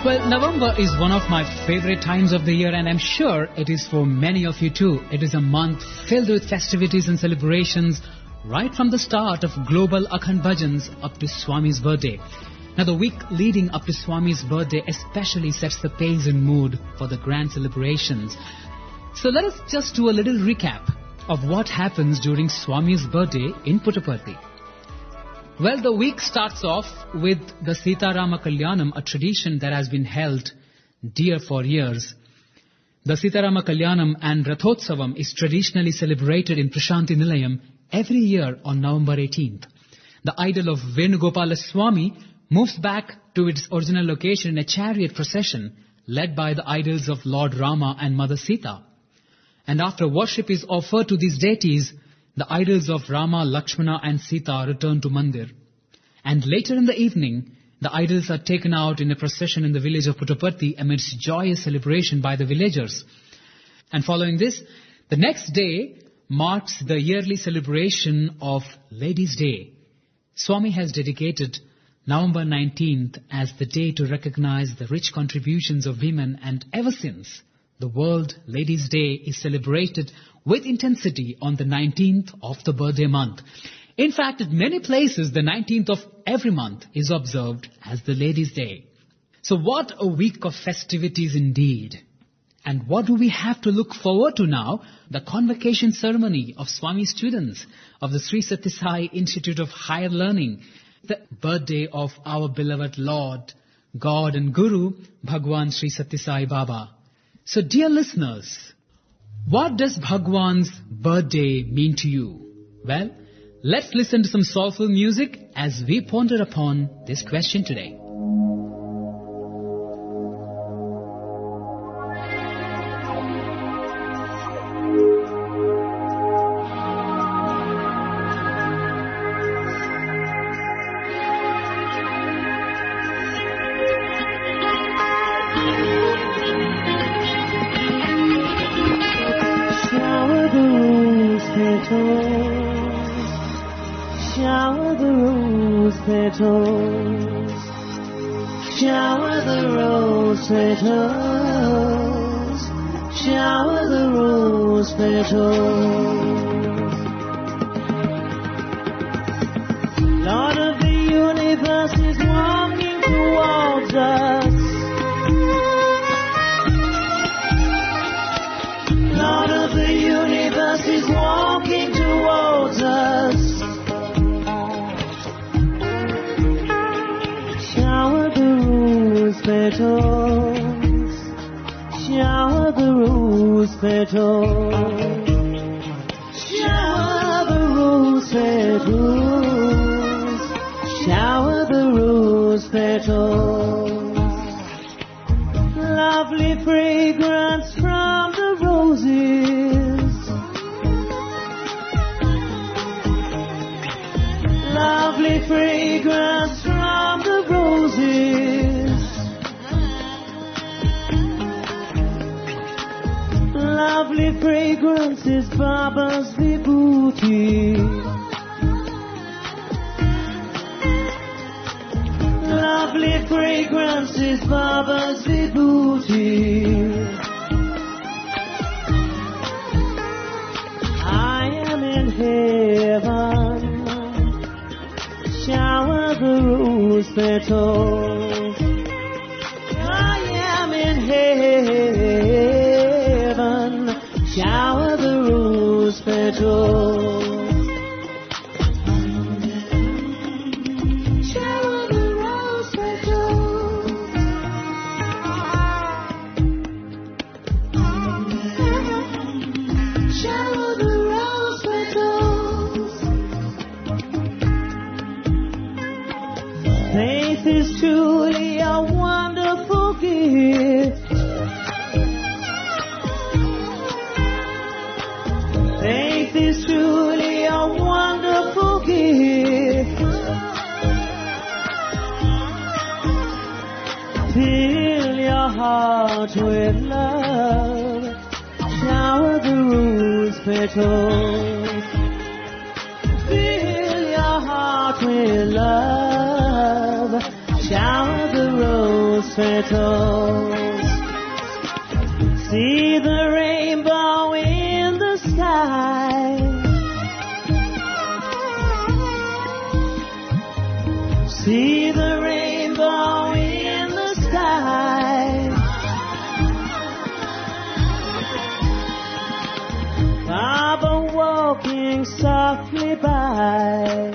Well, November is one of my favorite times of the year, and I'm sure it is for many of you too. It is a month filled with festivities and celebrations, right from the start of global Akhand Bhajans up to Swami's birthday. Now, the week leading up to Swami's birthday especially sets the pace and mood for the grand celebrations. So let us just do a little recap of what happens during Swami's birthday in Puttaparthi. Well, the week starts off with the Sita Rama Kalyanam, a tradition that has been held dear for years. The Sita Rama Kalyanam and Rathotsavam is traditionally celebrated in Prashanti Nilayam every year on November 18th. The idol of Venugopala Swami moves back to its original location in a chariot procession led by the idols of Lord Rama and Mother Sita. And after worship is offered to these deities, the idols of Rama, Lakshmana and Sita return to Mandir. And later in the evening, the idols are taken out in a procession in the village of Puttaparthi amidst joyous celebration by the villagers. And following this, the next day marks the yearly celebration of Ladies' Day. Swami has dedicated November 19th as the day to recognize the rich contributions of women, and ever since, the World Ladies' Day is celebrated with intensity on the 19th of the birthday month. In fact, at many places, the 19th of every month is observed as the Ladies' Day. So what a week of festivities indeed. And what do we have to look forward to now? The convocation ceremony of Swami students of the Sri Sathya Sai Institute of Higher Learning, the birthday of our beloved Lord, God and Guru, Bhagwan Sri Sathya Sai Baba. So dear listeners, what does Bhagwan's birthday mean to you? Well, let's listen to some soulful music as we ponder upon this question today. Shower the rose petals, shower the rose petals, shower the rose petals. Lord of the universe is walking towards us. Lord of the universe is walking towards us. Shower the rose petals, shower the rose petals, shower the rose petals, shower the rose petals. Lovely fragrance from the roses, lovely fragrance from the roses, lovely fragrance is Baba's vibhuti, lovely fragrance is Baba's vibhuti. I am in heaven. Shower the rose petals. I am in heaven. Shower the rose petals. Shower the rose petals. Shower the rose petals. Faith is truly a wonderful gift. Faith is truly a wonderful gift. Fill your heart with love. Shower the rose petals. Fill your heart with love. Shower the rose rose petals. See the rainbow in the sky. See the rainbow in the sky. Baba walking softly by.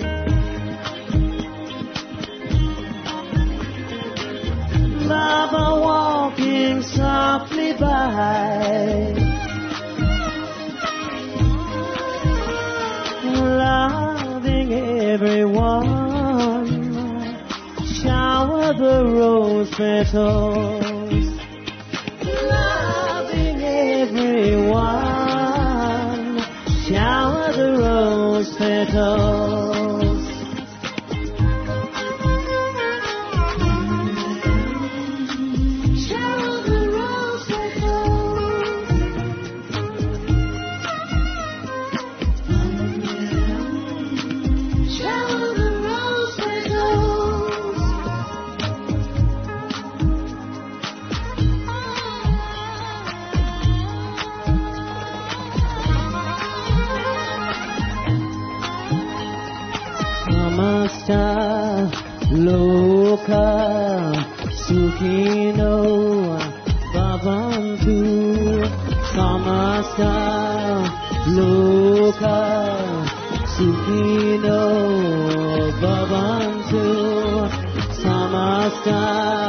Baba walking softly by. Loving everyone. Shower the rose petals. Loving everyone. Shower the rose petals. Shower the rose petals. Shower the rose petals. Samasta loka sukhino bhavantu. Samasta loka sukhino bhavantu. Samasta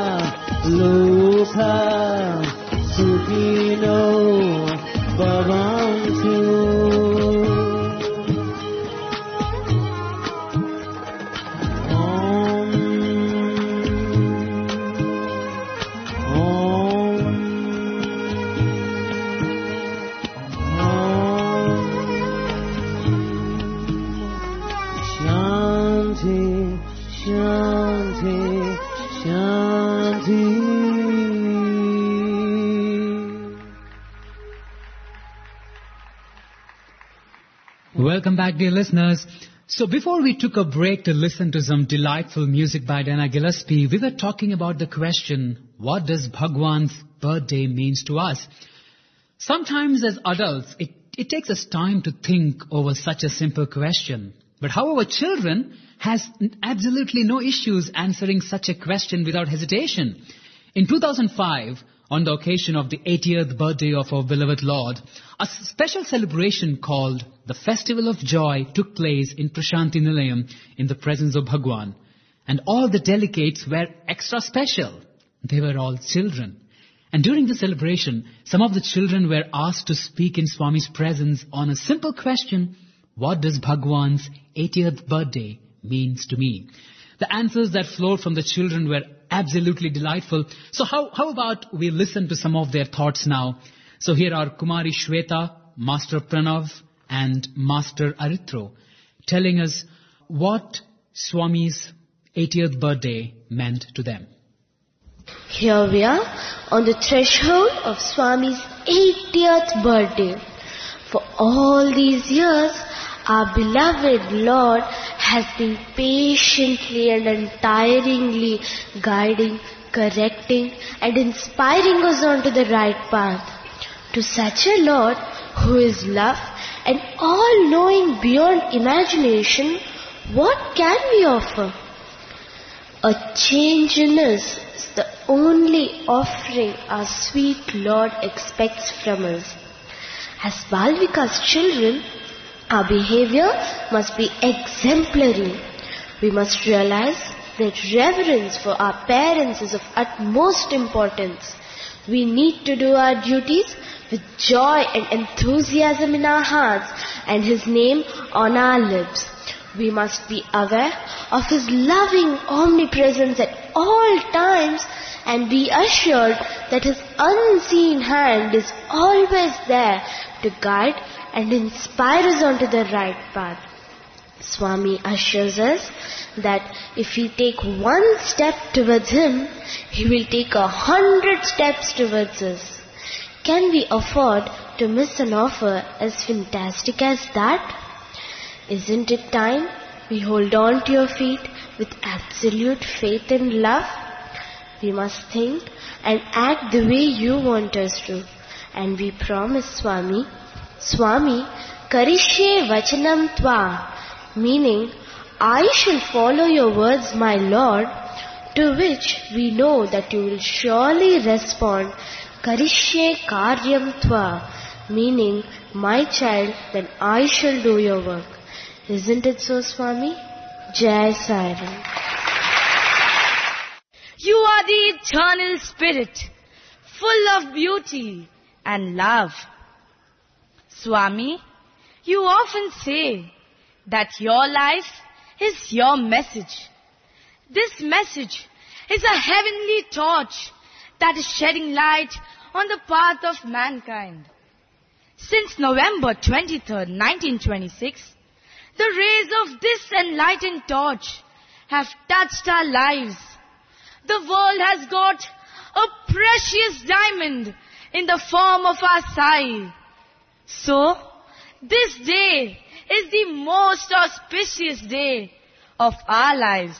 loka sukhino bhavantu. Welcome back, dear listeners. So before we took a break to listen to some delightful music by Diana Gillespie, we were talking about the question, what does Bhagwan's birthday means to us? Sometimes as adults, it takes us time to think over such a simple question. But however, children has absolutely no issues answering such a question without hesitation. In 2005, on the occasion of the 80th birthday of our beloved Lord, a special celebration called the Festival of Joy took place in Prashanti Nilayam in the presence of Bhagwan. And all the delegates were extra special. They were all children. And during the celebration, some of the children were asked to speak in Swami's presence on a simple question, what does Bhagwan's 80th birthday means to me? The answers that flowed from the children were absolutely delightful. So how about we listen to some of their thoughts now? So here are Kumari Shweta, Master Pranav and Master Aritro telling us what Swami's 80th birthday meant to them. Here we are on the threshold of Swami's 80th birthday. For all these years, our beloved Lord has been patiently and untiringly guiding, correcting and inspiring us onto the right path. To such a Lord who is love and all-knowing beyond imagination, what can we offer? A change in us is the only offering our sweet Lord expects from us. As Balvika's children, our behavior must be exemplary. We must realize that reverence for our parents is of utmost importance. We need to do our duties with joy and enthusiasm in our hearts and His name on our lips. We must be aware of His loving omnipresence at all times and be assured that His unseen hand is always there to guide and inspire us onto the right path. Swami assures us that if we take one step towards Him, He will take 100 steps towards us. Can we afford to miss an offer as fantastic as that? Isn't it time we hold on to your feet with absolute faith and love? We must think and act the way you want us to. And we promise, Swami, Karishye Vachanam Tva, meaning, I shall follow your words, my Lord, to which we know that you will surely respond, Karishye Karyam Tva, meaning, my child, then I shall do your work. Isn't it so, Swami? Jai Sai Ram. You are the eternal spirit, full of beauty and love. Swami, you often say that your life is your message. This message is a heavenly torch that is shedding light on the path of mankind. Since November 23rd, 1926, the rays of this enlightened torch have touched our lives. The world has got a precious diamond in the form of our Sai. So, this day is the most auspicious day of our lives.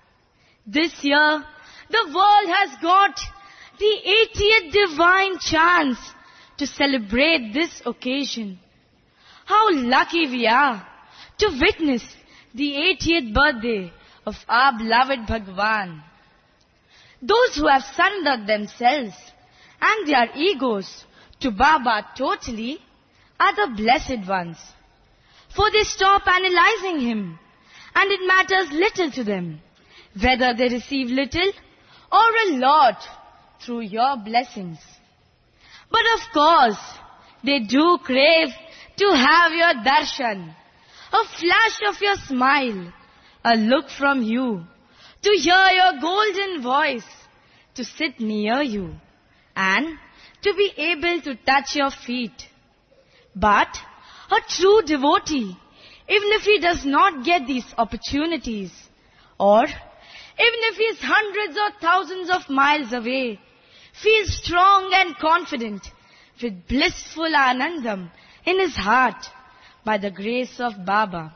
This year, the world has got the 80th divine chance to celebrate this occasion. How lucky we are to witness the 80th birthday of our beloved Bhagwan. Those who have surrendered themselves and their egos to Baba totally are the blessed ones. For they stop analyzing him, and it matters little to them whether they receive little or a lot through your blessings. But of course, they do crave to have your darshan, a flash of your smile, a look from you, to hear your golden voice, to sit near you, and to be able to touch your feet. But a true devotee, even if he does not get these opportunities, or even if he is hundreds or thousands of miles away, feels strong and confident with blissful anandam in his heart by the grace of Baba.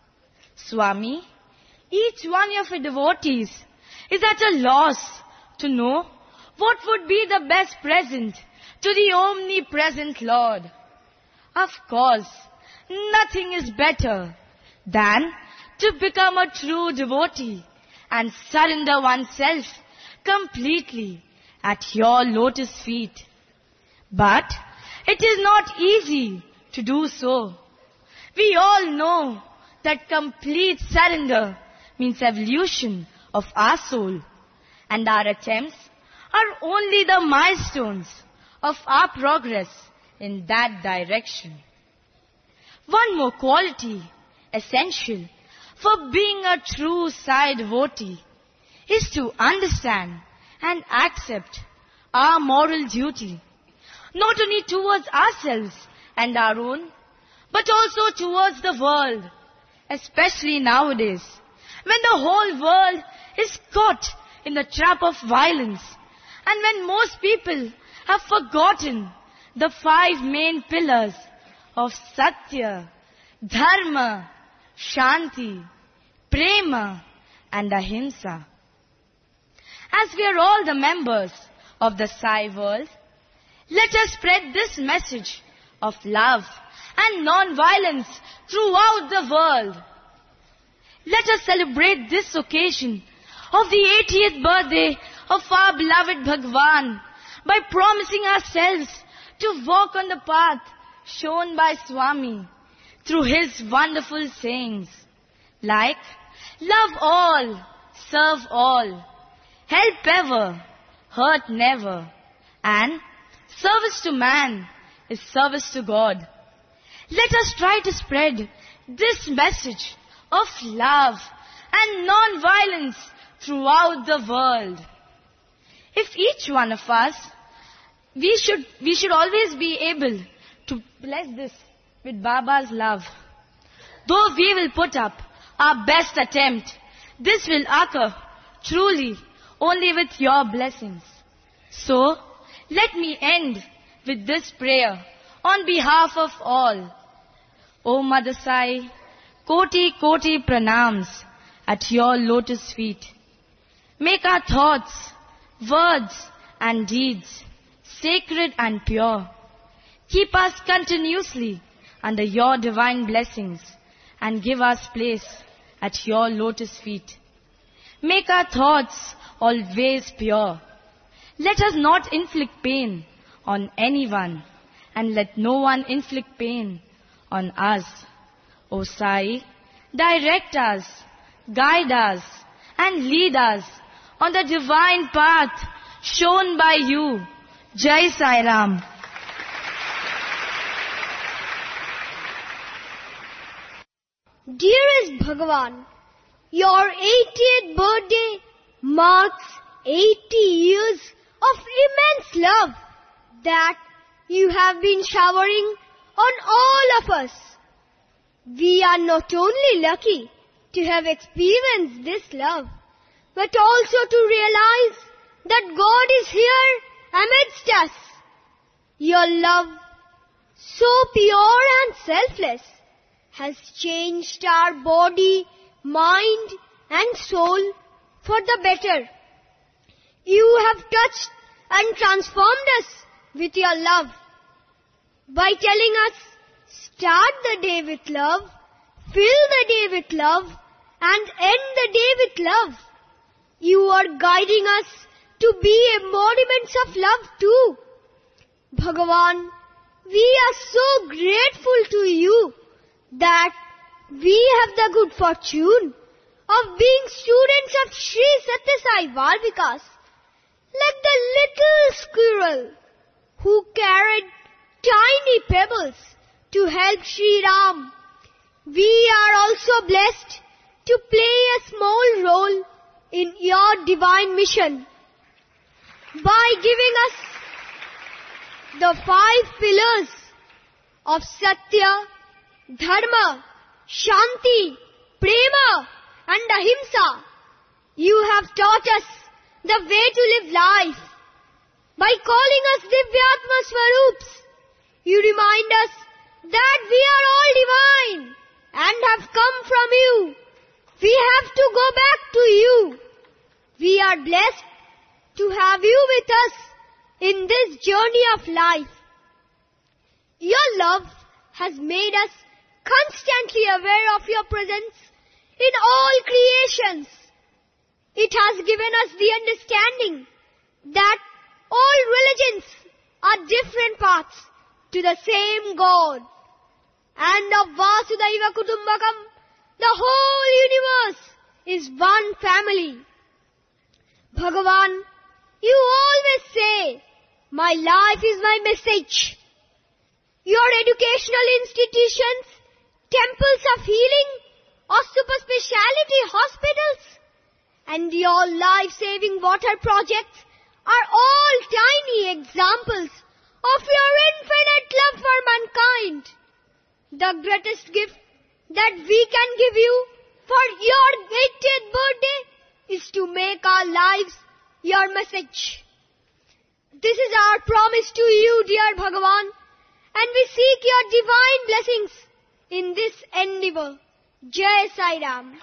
Swami, each one of your devotees is at a loss to know what would be the best present to the omnipresent Lord. Of course, nothing is better than to become a true devotee and surrender oneself completely at your lotus feet. But it is not easy to do so. We all know that complete surrender means evolution of our soul, and our attempts are only the milestones of our progress in that direction. One more quality essential for being a true Sai devotee is to understand and accept our moral duty, not only towards ourselves and our own, but also towards the world, especially nowadays, when the whole world is caught in the trap of violence, and when most people have forgotten the 5 main pillars of Satya, Dharma, Shanti, Prema, and Ahimsa. As we are all the members of the Sai world, let us spread this message of love and non-violence throughout the world. Let us celebrate this occasion of the 80th birthday of our beloved Bhagwan by promising ourselves to walk on the path shown by Swami through his wonderful sayings like, love all, serve all, help ever, hurt never, and service to man is service to God. Let us try to spread this message of love and non-violence throughout the world. If each one of us, we should always be able to bless this with Baba's love. Though we will put up our best attempt, this will occur truly only with your blessings. So, let me end with this prayer on behalf of all. O Mother Sai, Koti Koti pranams at your lotus feet. Make our thoughts words and deeds, sacred and pure. Keep us continuously under your divine blessings and give us place at your lotus feet. Make our thoughts always pure. Let us not inflict pain on anyone, and let no one inflict pain on us. O Sai, direct us, guide us, and lead us on the divine path shown by you. Jai Sai Ram. Dearest Bhagavan, your 80th birthday marks 80 years of immense love that you have been showering on all of us. We are not only lucky to have experienced this love, but also to realize that God is here amidst us. Your love, so pure and selfless, has changed our body, mind and soul for the better. You have touched and transformed us with your love. By telling us, start the day with love, fill the day with love, and end the day with love. You are guiding us to be embodiments of love too. Bhagavan, we are so grateful to you that we have the good fortune of being students of Sri Satya Sai Valmikas, like the little squirrel who carried tiny pebbles to help Sri Ram. We are also blessed to play a small role in your divine mission by giving us the 5 pillars of Satya, Dharma, Shanti, Prema and Ahimsa. You have taught us the way to live life. By calling us Divyatma Swarups, you remind us that we are all divine and have come from you. We have to go back to you. We are blessed to have you with us in this journey of life. Your love has made us constantly aware of your presence in all creations. It has given us the understanding that all religions are different paths to the same God. And of Vasudhaiva Kutumbakam, the whole universe is one family. Bhagavan, you always say, my life is my message. Your educational institutions, temples of healing, or super speciality hospitals, and your life-saving water projects are all tiny examples of your infinite love for mankind. The greatest gift that we can give you for your 80th birthday is to make our lives your message. This is our promise to you, dear Bhagavan, and we seek your divine blessings in this endeavor. Jai Sai Ram.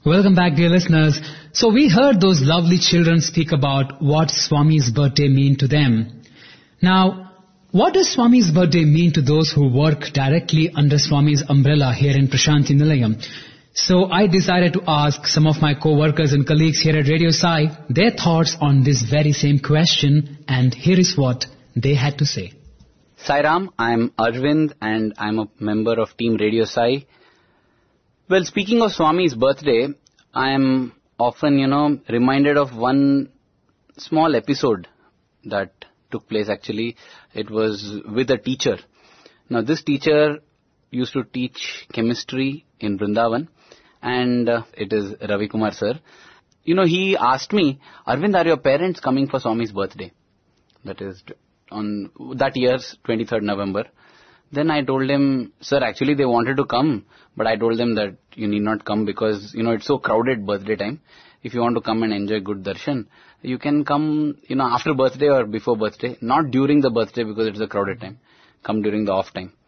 Welcome back, dear listeners. So we heard those lovely children speak about what Swami's birthday mean to them. Now, what does Swami's birthday mean to those who work directly under Swami's umbrella here in Prashanti Nilayam? So I decided to ask some of my co-workers and colleagues here at Radio Sai their thoughts on this very same question, and here is what they had to say. Sai Ram, I'm Arvind and I'm a member of Team Radio Sai. Well, speaking of Swami's birthday, I am often, reminded of one small episode that took place actually. It was with a teacher. Now this teacher used to teach chemistry in Vrindavan, and it is Ravi Kumar sir. He asked me, Arvind, are your parents coming for Swami's birthday? That is on that year's 23rd November. Then I told him, sir, actually they wanted to come, but I told them that you need not come because, it's so crowded birthday time. If you want to come and enjoy good darshan, you can come, after birthday or before birthday, not during the birthday because it's a crowded time. Come during the off time.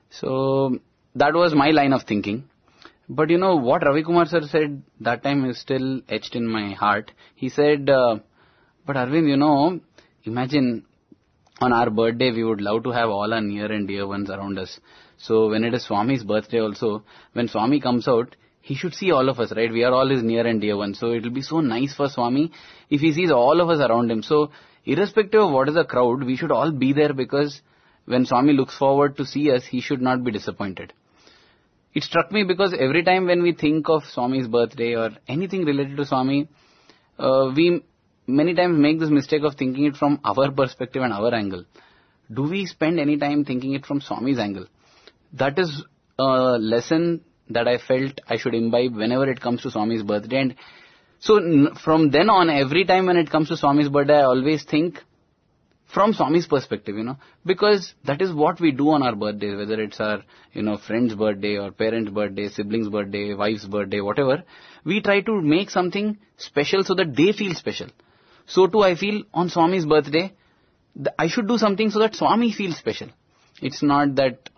So that was my line of thinking. But what Ravi Kumar sir said that time is still etched in my heart. He said, but Arvind, imagine on our birthday we would love to have all our near and dear ones around us. So when it is Swami's birthday also, when Swami comes out, he should see all of us, right? We are all his near and dear ones. So it will be so nice for Swami if he sees all of us around him. So irrespective of what is the crowd, we should all be there because when Swami looks forward to see us, he should not be disappointed. It struck me because every time when we think of Swami's birthday or anything related to Swami, we many times make this mistake of thinking it from our perspective and our angle. Do we spend any time thinking it from Swami's angle? That is a lesson that I felt I should imbibe whenever it comes to Swami's birthday. And so from then on, every time when it comes to Swami's birthday, I always think from Swami's perspective, because that is what we do on our birthdays, whether it's our, friend's birthday or parent's birthday, sibling's birthday, wife's birthday, whatever. We try to make something special so that they feel special. So too I feel on Swami's birthday, I should do something so that Swami feels special. It's not that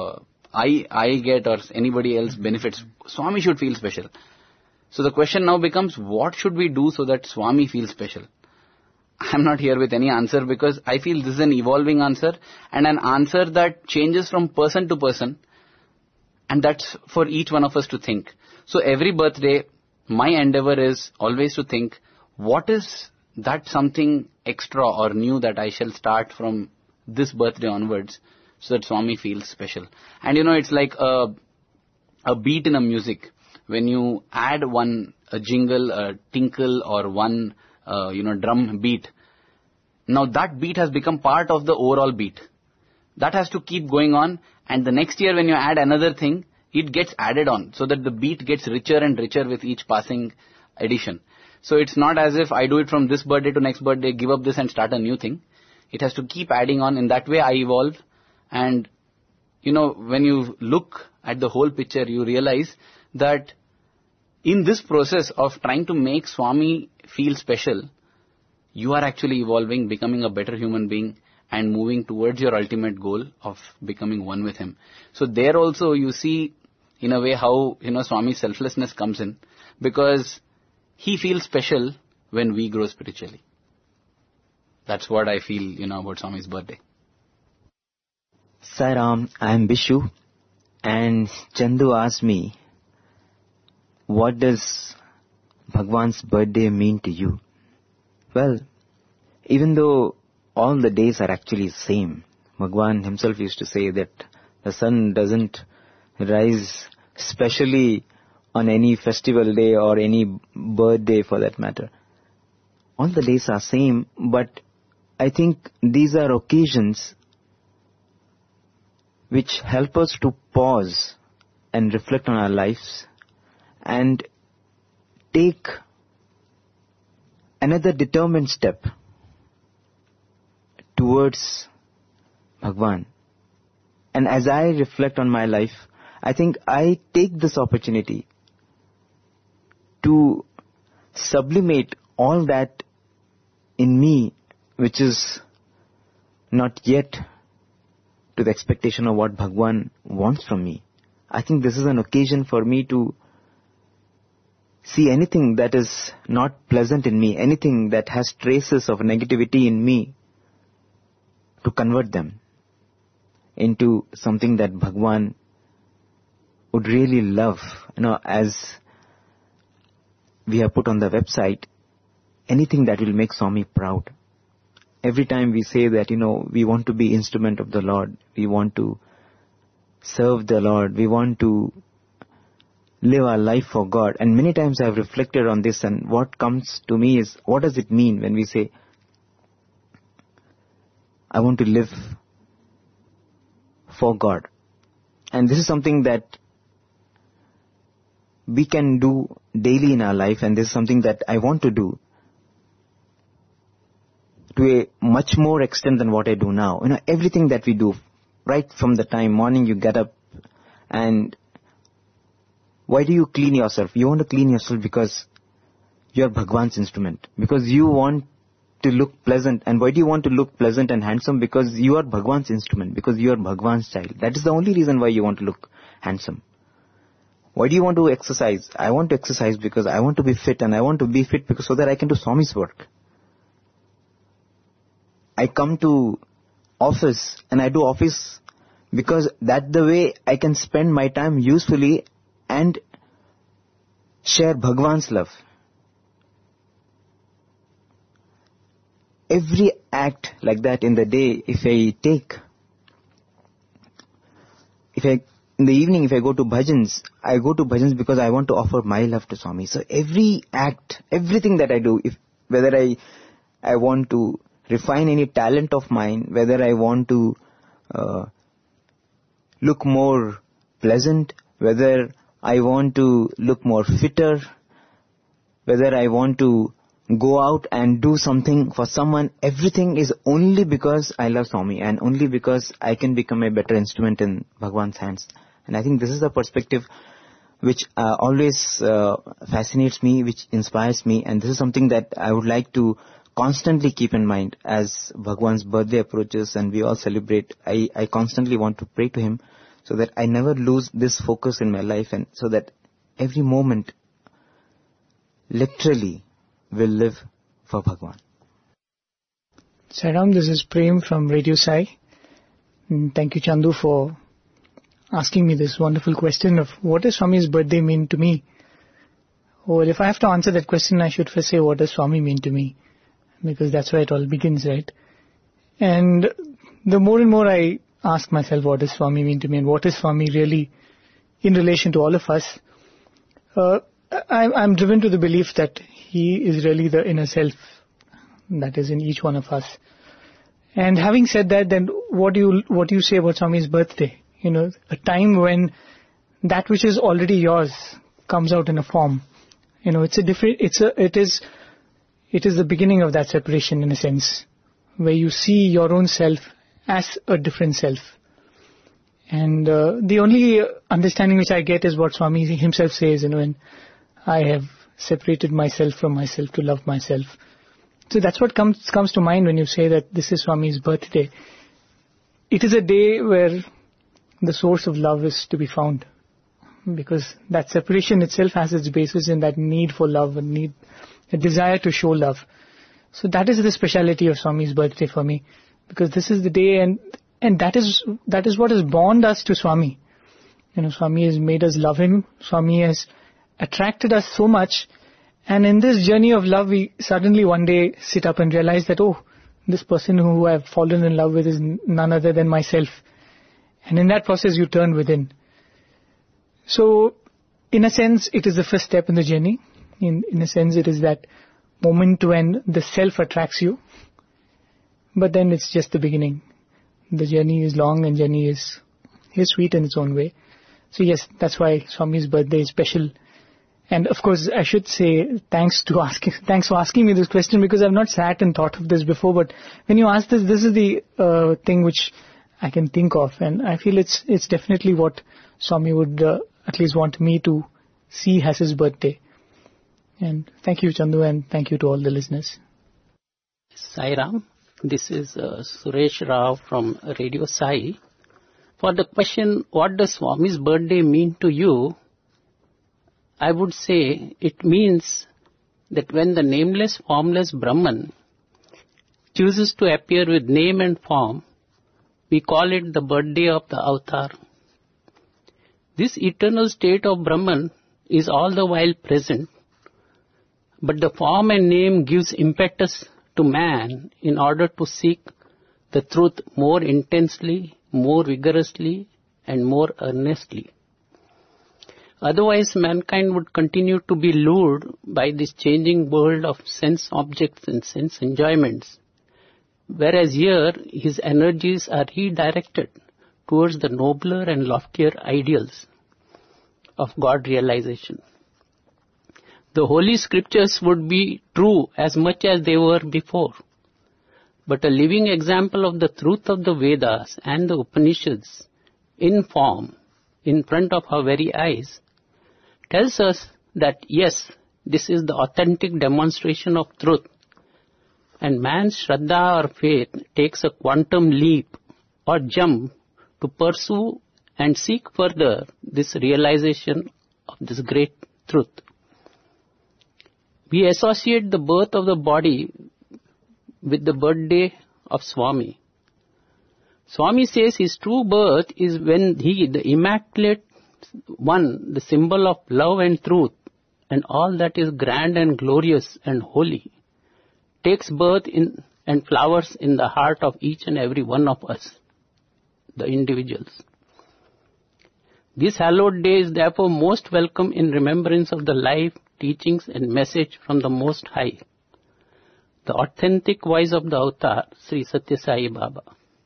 I get or anybody else benefits. Swami should feel special. So the question now becomes, what should we do so that Swami feels special? I'm not here with any answer because I feel this is an evolving answer and an answer that changes from person to person, and that's for each one of us to think. So every birthday, my endeavor is always to think, what is that something extra or new that I shall start from this birthday onwards so that Swami feels special. And it's like a beat in a music. When you add a jingle, a tinkle or one drum beat, now that beat has become part of the overall beat. That has to keep going on, and the next year when you add another thing, it gets added on so that the beat gets richer and richer with each passing addition. So it's not as if I do it from this birthday to next birthday, give up this and start a new thing. It has to keep adding on. In that way I evolve, and when you look at the whole picture, you realize that in this process of trying to make Swami feel special, you are actually evolving, becoming a better human being and moving towards your ultimate goal of becoming one with him. So there also you see in a way how, Swami's selflessness comes in, because he feels special when we grow spiritually. That's what I feel, about Swami's birthday. Sai Ram, I am Bishu, and Chandu asked me, what does Bhagwan's birthday mean to you? Well, even though all the days are actually the same, Bhagwan himself used to say that the sun doesn't rise specially on any festival day or any birthday for that matter. All the days are same, but I think these are occasions which help us to pause and reflect on our lives and take another determined step towards Bhagwan. And as I reflect on my life, I think I take this opportunity to sublimate all that in me which is not yet to the expectation of what Bhagwan wants from me. I think this is an occasion for me to see anything that is not pleasant in me, anything that has traces of negativity in me, to convert them into something that Bhagwan would really love. As we have put on the website, anything that will make Swami proud. Every time we say that, we want to be instrument of the Lord, we want to serve the Lord, we want to live our life for God. And many times I have reflected on this, and what comes to me is, what does it mean when we say, I want to live for God? And this is something that we can do daily in our life, and this is something that I want to do to a much more extent than what I do now. Everything that we do, right from the time morning you get up, and why do you clean yourself? You want to clean yourself because you are Bhagwan's instrument, because you want to look pleasant. And why do you want to look pleasant and handsome? Because you are Bhagwan's instrument, because you are Bhagwan's child. That is the only reason why you want to look handsome. Why do you want to exercise? I want to exercise because I want to be fit, and I want to be fit because so that I can do Swami's work. I come to office, and I do office because that's the way I can spend my time usefully and share Bhagwan's love. Every act like that in the day, in the evening, if I go to bhajans, I go to bhajans because I want to offer my love to Swami. So every act, everything that I do, whether I want to refine any talent of mine, whether I want to look more pleasant, whether I want to look more fitter, whether I want to go out and do something for someone, everything is only because I love Swami, and only because I can become a better instrument in Bhagwan's hands. And I think this is the perspective which always fascinates me, which inspires me, and this is something that I would like to constantly keep in mind as Bhagwan's birthday approaches and we all celebrate. I constantly want to pray to him so that I never lose this focus in my life, and so that every moment literally will live for Bhagwan. Sairam, this is Prem from Radio Sai. Thank you, Chandu, for asking me this wonderful question of what does Swami's birthday mean to me? Or if I have to answer that question, I should first say, what does Swami mean to me? Because that's where it all begins, right? And the more and more I ask myself, what does Swami mean to me, and what is Swami really in relation to all of us, I'm driven to the belief that he is really the inner self that is in each one of us. And having said that, then what do you say about Swami's birthday? A time when that which is already yours comes out in a form. It is the beginning of that separation, in a sense, where you see your own self as a different self. And the only understanding which I get is what Swami himself says, when I have separated myself from myself to love myself. So that's what comes to mind when you say that this is Swami's birthday. It is a day where the source of love is to be found, because that separation itself has its basis in that need for love, a desire to show love. So that is the speciality of Swami's birthday for me, because this is the day, and that is what has bound us to Swami. Swami has made us love him. Swami has attracted us so much, and in this journey of love, we suddenly one day sit up and realize that, this person who I have fallen in love with is none other than myself. And in that process, you turn within. So, in a sense, it is the first step in the journey. In a sense, it is that moment when the self attracts you. But then it's just the beginning. The journey is long, and journey is sweet in its own way. So yes, that's why Swami's birthday is special. And of course, I should say thanks for asking me this question, because I've not sat and thought of this before. But when you ask this is the thing which I can think of, and I feel it's definitely what Swami would at least want me to see as his birthday. And thank you, Chandu, and thank you to all the listeners. Sai Ram, this is Suresh Rao from Radio Sai. For the question, what does Swami's birthday mean to you? I would say it means that when the nameless, formless Brahman chooses to appear with name and form, we call it the birthday of the avatar. This eternal state of Brahman is all the while present, but the form and name gives impetus to man in order to seek the truth more intensely, more vigorously, and more earnestly. Otherwise, mankind would continue to be lured by this changing world of sense objects and sense enjoyments, whereas here his energies are redirected towards the nobler and loftier ideals of God realization. The holy scriptures would be true as much as they were before, but a living example of the truth of the Vedas and the Upanishads in form, in front of our very eyes, tells us that yes, this is the authentic demonstration of truth, and man's Shraddha or faith takes a quantum leap or jump to pursue and seek further this realization of this great truth. We associate the birth of the body with the birthday of Swami. Swami says his true birth is when he, the Immaculate One, the symbol of love and truth, and all that is grand and glorious and holy, takes birth in and flowers in the heart of each and every one of us, the individuals. This hallowed day is therefore most welcome in remembrance of the life, teachings and message from the Most High, the authentic voice of the avatar, Sri Satya Sai Baba.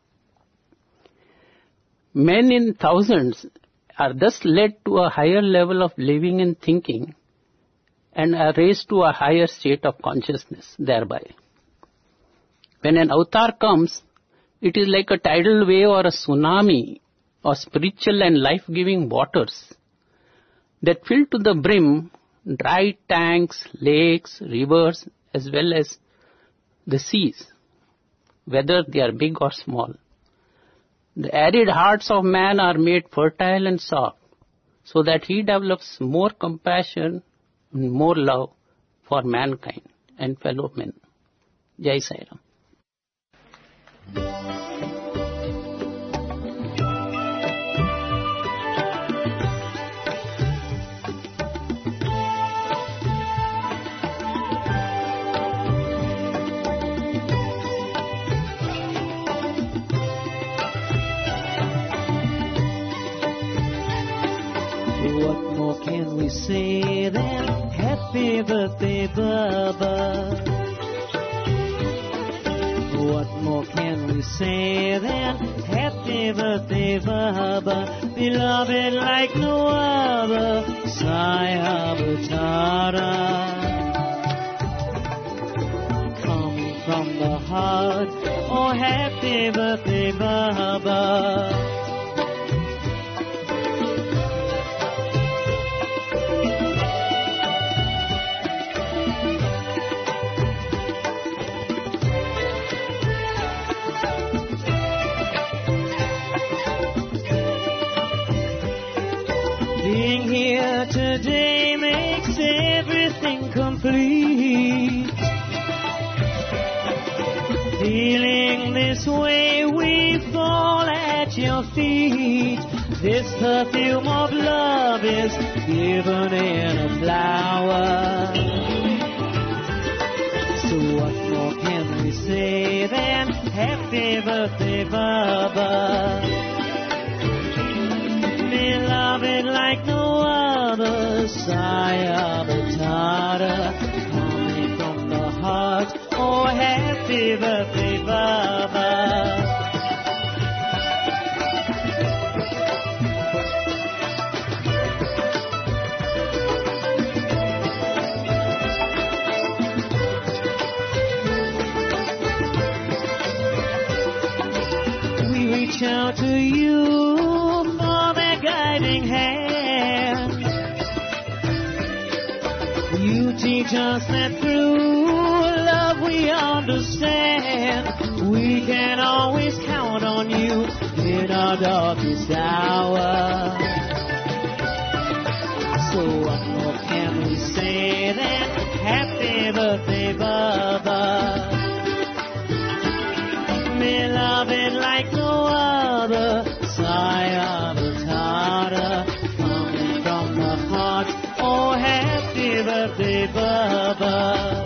Men in thousands are thus led to a higher level of living and thinking and are raised to a higher state of consciousness thereby. When an avatar comes, it is like a tidal wave or a tsunami of spiritual and life-giving waters that fill to the brim dry tanks, lakes, rivers, as well as the seas, whether they are big or small. The arid hearts of man are made fertile and soft, so that he develops more compassion and more love for mankind and fellow men. Jai Sai Ram. What more can we say than happy birthday, Baba? What more can we say than happy birthday, Baba? Beloved like no other, Sai Avatara. Coming from the heart, oh happy birthday, Baba. Being here today makes everything complete. Feeling this way, we fall at your feet. This perfume of love is given in a flower. So what more can we say than happy birthday, Baba? Beloved like no other, Sai Avatara, coming from the heart, oh happy birthday, Baba. We reach out to you for that guiding hand. You teach us that through love we understand. We can always count on you in our darkest hour. So what more can we say then? Happy birthday, Baba. Beloved like no other, Saya Avtara, coming from the heart. Oh, happy birthday, Baba.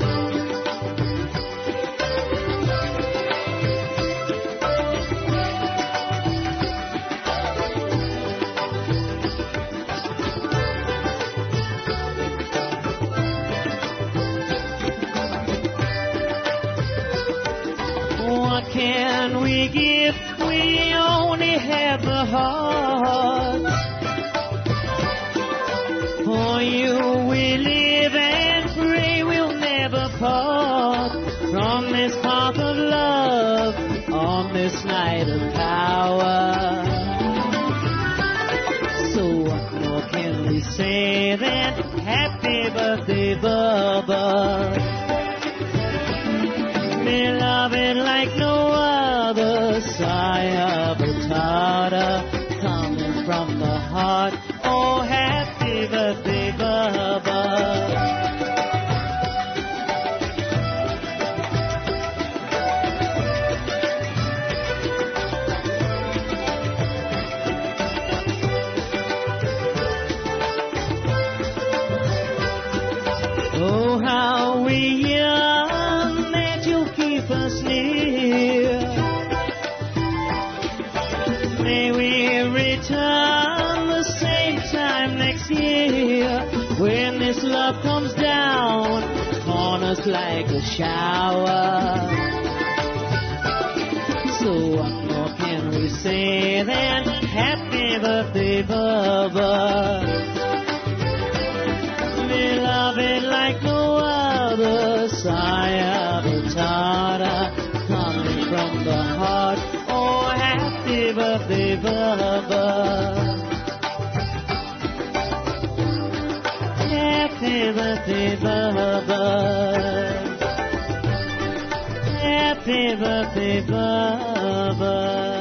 What can we give? We only have the heart. For you we live and pray we'll never part from this path of love on this night of power. So what more can we say than happy birthday, Baba? Beloved like no other, Saya Avtara, coming from the heart. Oh, happy birthday, Baba. Oh, how we yearn that you'll keep us near. May we return the same time next year, when this love comes down on us like a shower. So what more can we say than happy birthday, Baba? Beloved like no other, Saya Avtara, coming from the heart. Oh, happy birthday, Baba. Happy birthday, Baba. Happy birthday, Baba.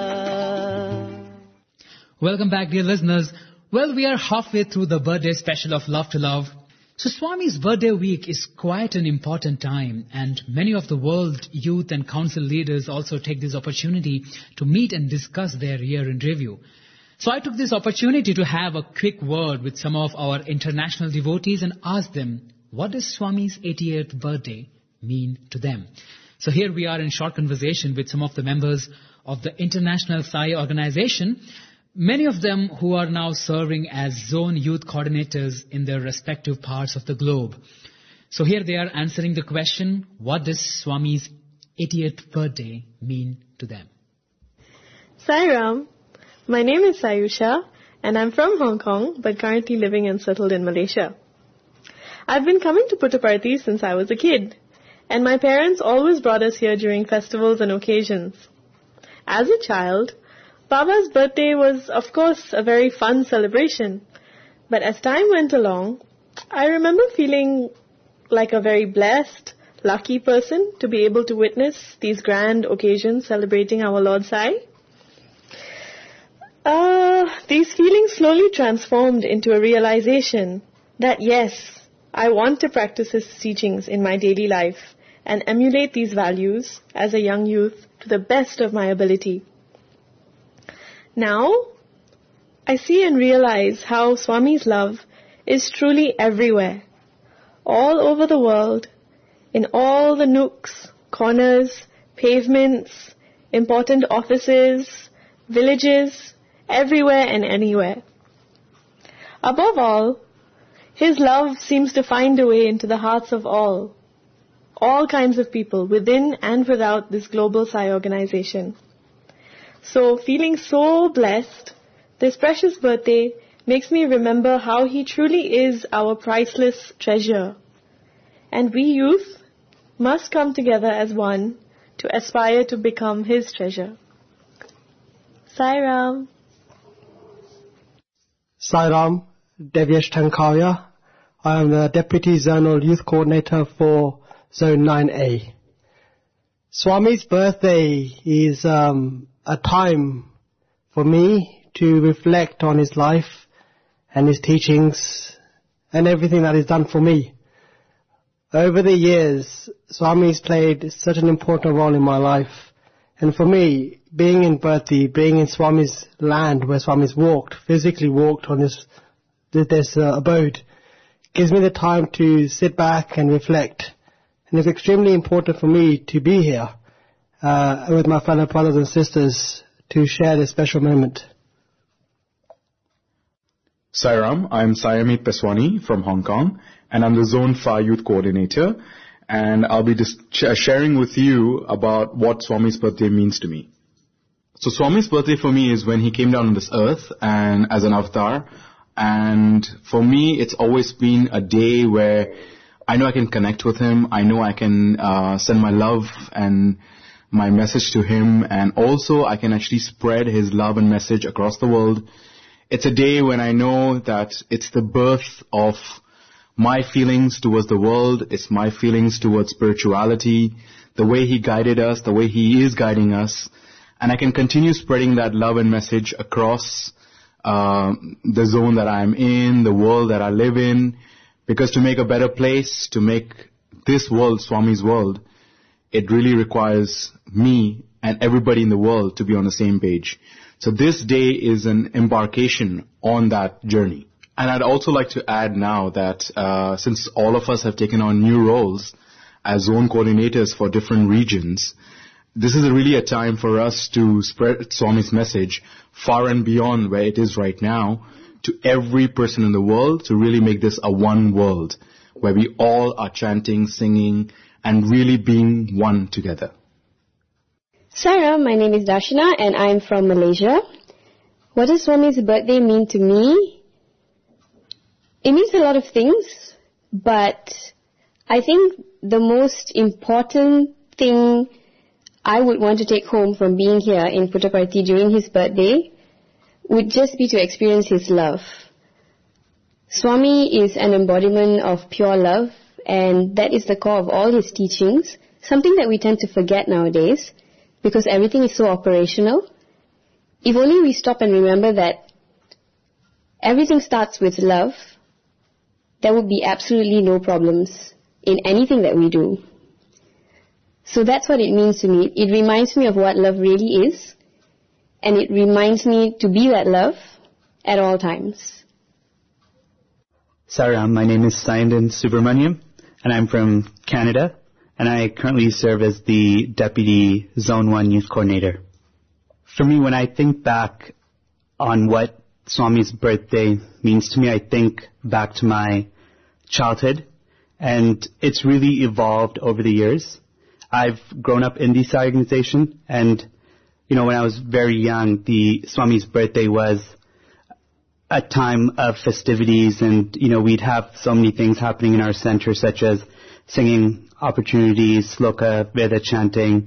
Welcome back, dear listeners. Well, we are halfway through the birthday special of Love to Love. So Swami's birthday week is quite an important time, and many of the world youth and council leaders also take this opportunity to meet and discuss their year in review. So I took this opportunity to have a quick word with some of our international devotees and ask them, what does Swami's 88th birthday mean to them? So here we are in short conversation with some of the members of the International Sai Organization, many of them who are now serving as zone youth coordinators in their respective parts of the globe. So here they are answering the question, what does Swami's 80th birthday mean to them? Sai Ram, my name is Sayusha and I'm from Hong Kong but currently living and settled in Malaysia. I've been coming to Puttaparthi since I was a kid, and my parents always brought us here during festivals and occasions. As a child, Baba's birthday was, of course, a very fun celebration. But as time went along, I remember feeling like a very blessed, lucky person to be able to witness these grand occasions celebrating our Lord Sai. These feelings slowly transformed into a realization that yes, I want to practice his teachings in my daily life and emulate these values as a young youth to the best of my ability. Now, I see and realize how Swami's love is truly everywhere, all over the world, in all the nooks, corners, pavements, important offices, villages, everywhere and anywhere. Above all, his love seems to find a way into the hearts of all kinds of people within and without this global Sai organization. So, feeling so blessed, this precious birthday makes me remember how he truly is our priceless treasure. And we youth must come together as one to aspire to become his treasure. Sai Ram. Sai Ram, Devyesh Tankaya. I am the Deputy Zonal Youth Coordinator for Zone 9A. Swami's birthday is a time for me to reflect on his life and his teachings and everything that He's done for me. Over the years, Swami's played such an important role in my life. And for me, being in Birthi, being in Swami's land where Swami's physically walked on this abode, gives me the time to sit back and reflect. And it's extremely important for me to be here with my fellow brothers and sisters to share this special moment. Sairam, I'm Sayamit Peswani from Hong Kong, and I'm the Zone 5 Youth Coordinator, and I'll be sharing with you about what Swami's birthday means to me. So Swami's birthday for me is when he came down on this earth and as an avatar, and for me it's always been a day where I know I can connect with him, I know I can send my love and my message to him, and also I can actually spread his love and message across the world. It's a day when I know that it's the birth of my feelings towards the world, it's my feelings towards spirituality, the way he guided us, the way he is guiding us, and I can continue spreading that love and message across the zone that I'm in, the world that I live in, because to make a better place, to make this world Swami's world, it really requires me and everybody in the world to be on the same page. So this day is an embarkation on that journey. And I'd also like to add now that since all of us have taken on new roles as zone coordinators for different regions, this is really a time for us to spread Swami's message far and beyond where it is right now to every person in the world, to really make this a one world where we all are chanting, singing, and really being one together. Sarah, my name is Darshana and I'm from Malaysia. What does Swami's birthday mean to me? It means a lot of things, but I think the most important thing I would want to take home from being here in Puttaparthi during his birthday would just be to experience his love. Swami is an embodiment of pure love, and that is the core of all his teachings, something that we tend to forget nowadays because everything is so operational. If only we stop and remember that everything starts with love, there would be absolutely no problems in anything that we do. So that's what it means to me. It reminds me of what love really is, and it reminds me to be that love at all times. Saram, my name is Sayandan Subramaniam, and I'm from Canada, and I currently serve as the Deputy Zone 1 Youth Coordinator. For me, when I think back on what Swami's birthday means to me, I think back to my childhood, and it's really evolved over the years. I've grown up in this organization, and when I was very young, the Swami's birthday was a time of festivities, and we'd have so many things happening in our center, such as singing opportunities, sloka, Veda chanting.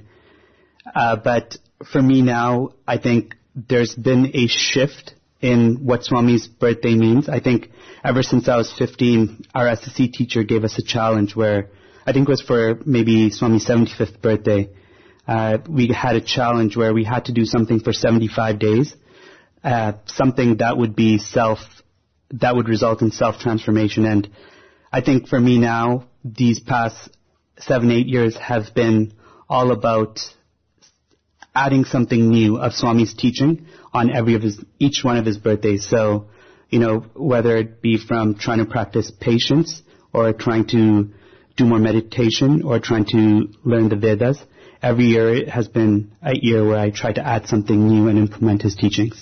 But for me now, I think there's been a shift in what Swami's birthday means. I think ever since I was 15, our SSC teacher gave us a challenge where, I think it was for maybe Swami's 75th birthday, we had a challenge where we had to do something for 75 days, something that would be that would result in self-transformation. And I think for me now, these past 7-8 years have been all about adding something new of Swami's teaching on each one of his birthdays. So, whether it be from trying to practice patience or trying to do more meditation or trying to learn the Vedas, every year it has been a year where I try to add something new and implement his teachings.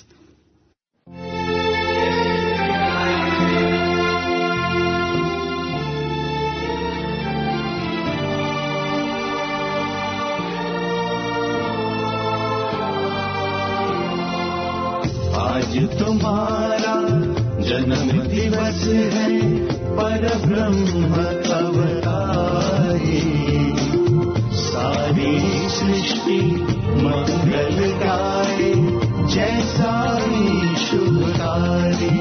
आज तुम्हारा जन्म दिवस है, परब्रह्म अवतारी, सारी सृष्टि मंगल गाए, जैसा ही शुभकारी।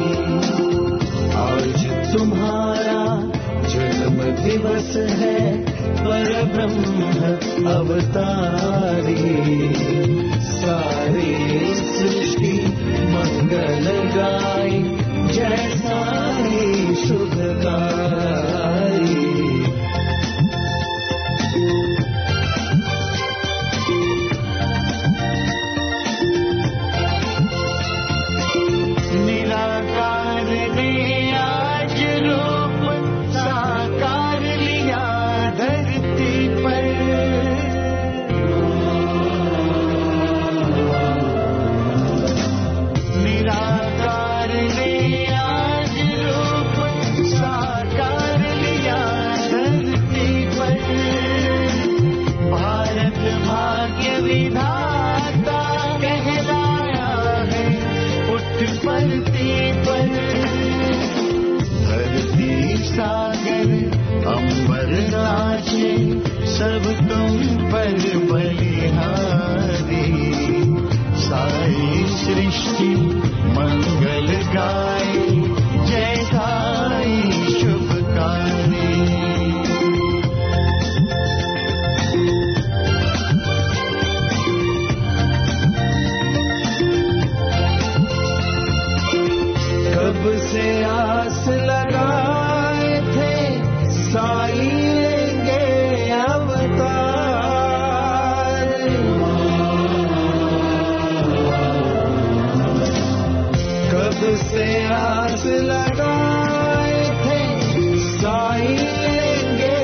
आज तुम्हारा जन्म दिवस है, परब्रह्म अवतारी, सारी सृष्टि मंगल गाए, जैसा ही शुभ अंबर नाचे सब तुम पर बलिहारी सारी सृष्टि मंगल गाए जय साई शुभकारी कब से आस लगाए थे साई लेंगे अवतार कब से आस लगाए थे साई लेंगे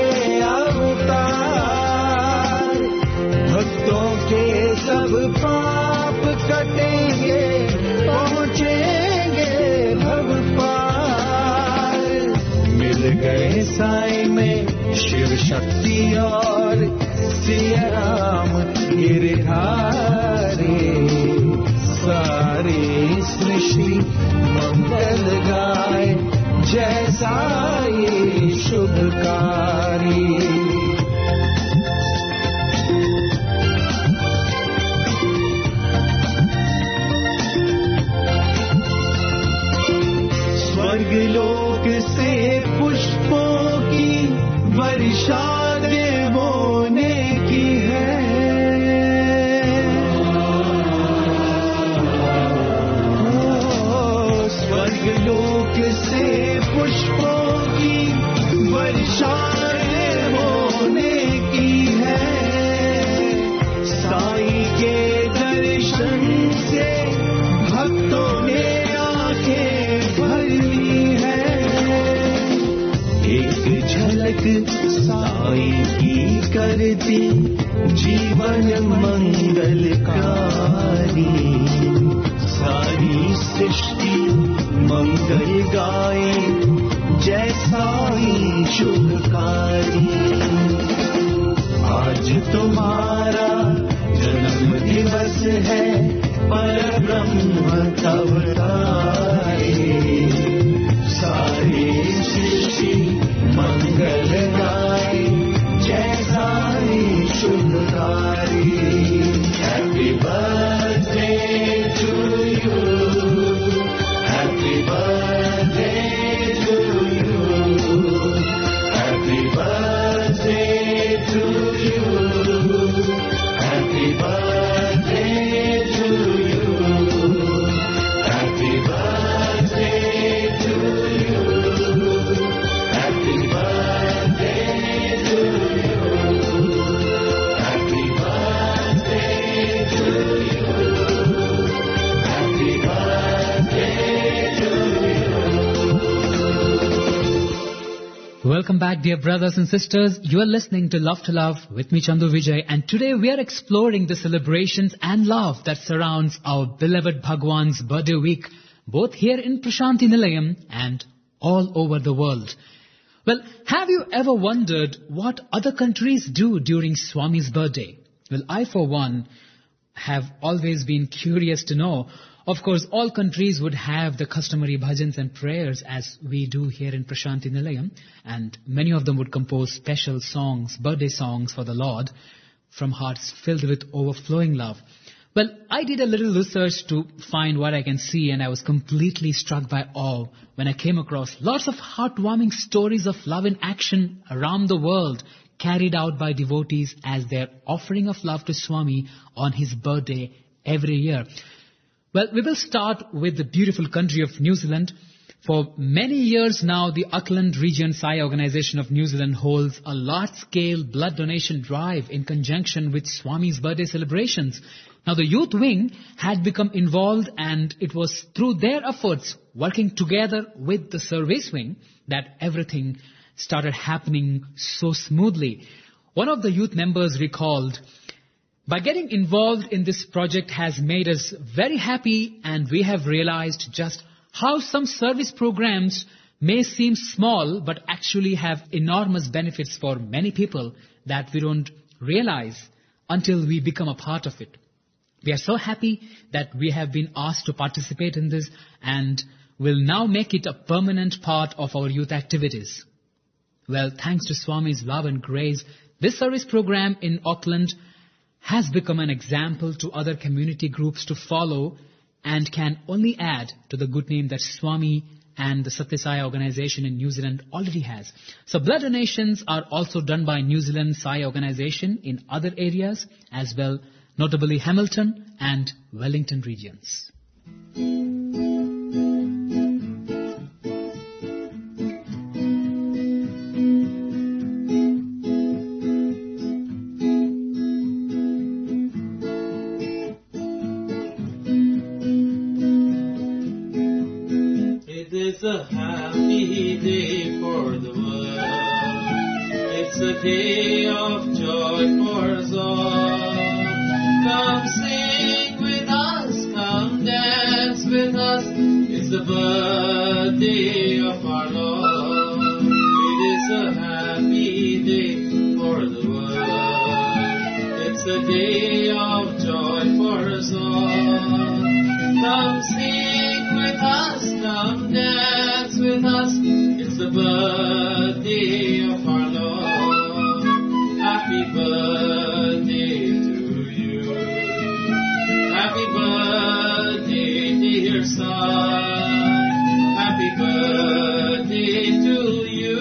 अवतार भक्तों के सब पाप कटेंगे पहुँचेंगे भव पार मिल गए साई में शिव शक्ति और सिया राम गिरधारी सारी सृष्टि मंगल गाए जय साई शुभकारी स्वर्गलोक से पुष्पों की वर्षा देवों ने की है स्वर्गलोक से पुष्पों की वर्षा देवों ने की है साई के दर्शन से भक्तों ने एक झलक साई की करती जीवन मंगलकारी सारी सृष्टि मंगल गाए जय साई शुभकारी आज तुम्हारा जन्म दिवस है परब्रह्म अवतारे सारी सृष्टि मंगल गाए जय साई शुभकारी happy birthday to you happy birthday to you happy birthday to you happy birthday to you happy birthday to you happy birthday to you happy birthday to you happy birthday to you Welcome back, dear brothers and sisters. You are listening to Love to Love with me, Chandu Vijay, and today we are exploring the celebrations and love that surrounds our beloved Bhagwan's birthday week, both here in Prashanti Nilayam and all over the world. Well, have you ever wondered what other countries do during Swami's birthday? Well, I for one have always been curious to know. Of course, all countries would have the customary bhajans and prayers as we do here in Prashanti Nilayam, and many of them would compose special songs, birthday songs for the Lord from hearts filled with overflowing love. Well, I did a little research to find what I can see, and I was completely struck by awe when I came across lots of heartwarming stories of love in action around the world, carried out by devotees as their offering of love to Swami on his birthday every year. Well, we will start with the beautiful country of New Zealand. For many years now, the Auckland Region Sai Organization of New Zealand holds a large-scale blood donation drive in conjunction with Swami's birthday celebrations. Now, the youth wing had become involved, and it was through their efforts, working together with the service wing, that everything started happening so smoothly. One of the youth members recalled, "By getting involved in this project has made us very happy, and we have realized just how some service programs may seem small but actually have enormous benefits for many people that we don't realize until we become a part of it. We are so happy that we have been asked to participate in this and will now make it a permanent part of our youth activities." Well, thanks to Swami's love and grace, this service program in Auckland has become an example to other community groups to follow and can only add to the good name that Swami and the Satya Sai organization in New Zealand already has. So blood donations are also done by New Zealand Sai organization in other areas as well, notably Hamilton and Wellington regions. It's a happy day for the world. It's a day of joy for us all. Come sing with us, come dance with us. It's the birthday of our Lord. It is a happy day for the world. It's a day of joy for us all. Come sing with us, come dance with us. It's the birthday of our Lord. Happy birthday to you. Happy birthday, dear son. Happy birthday to you.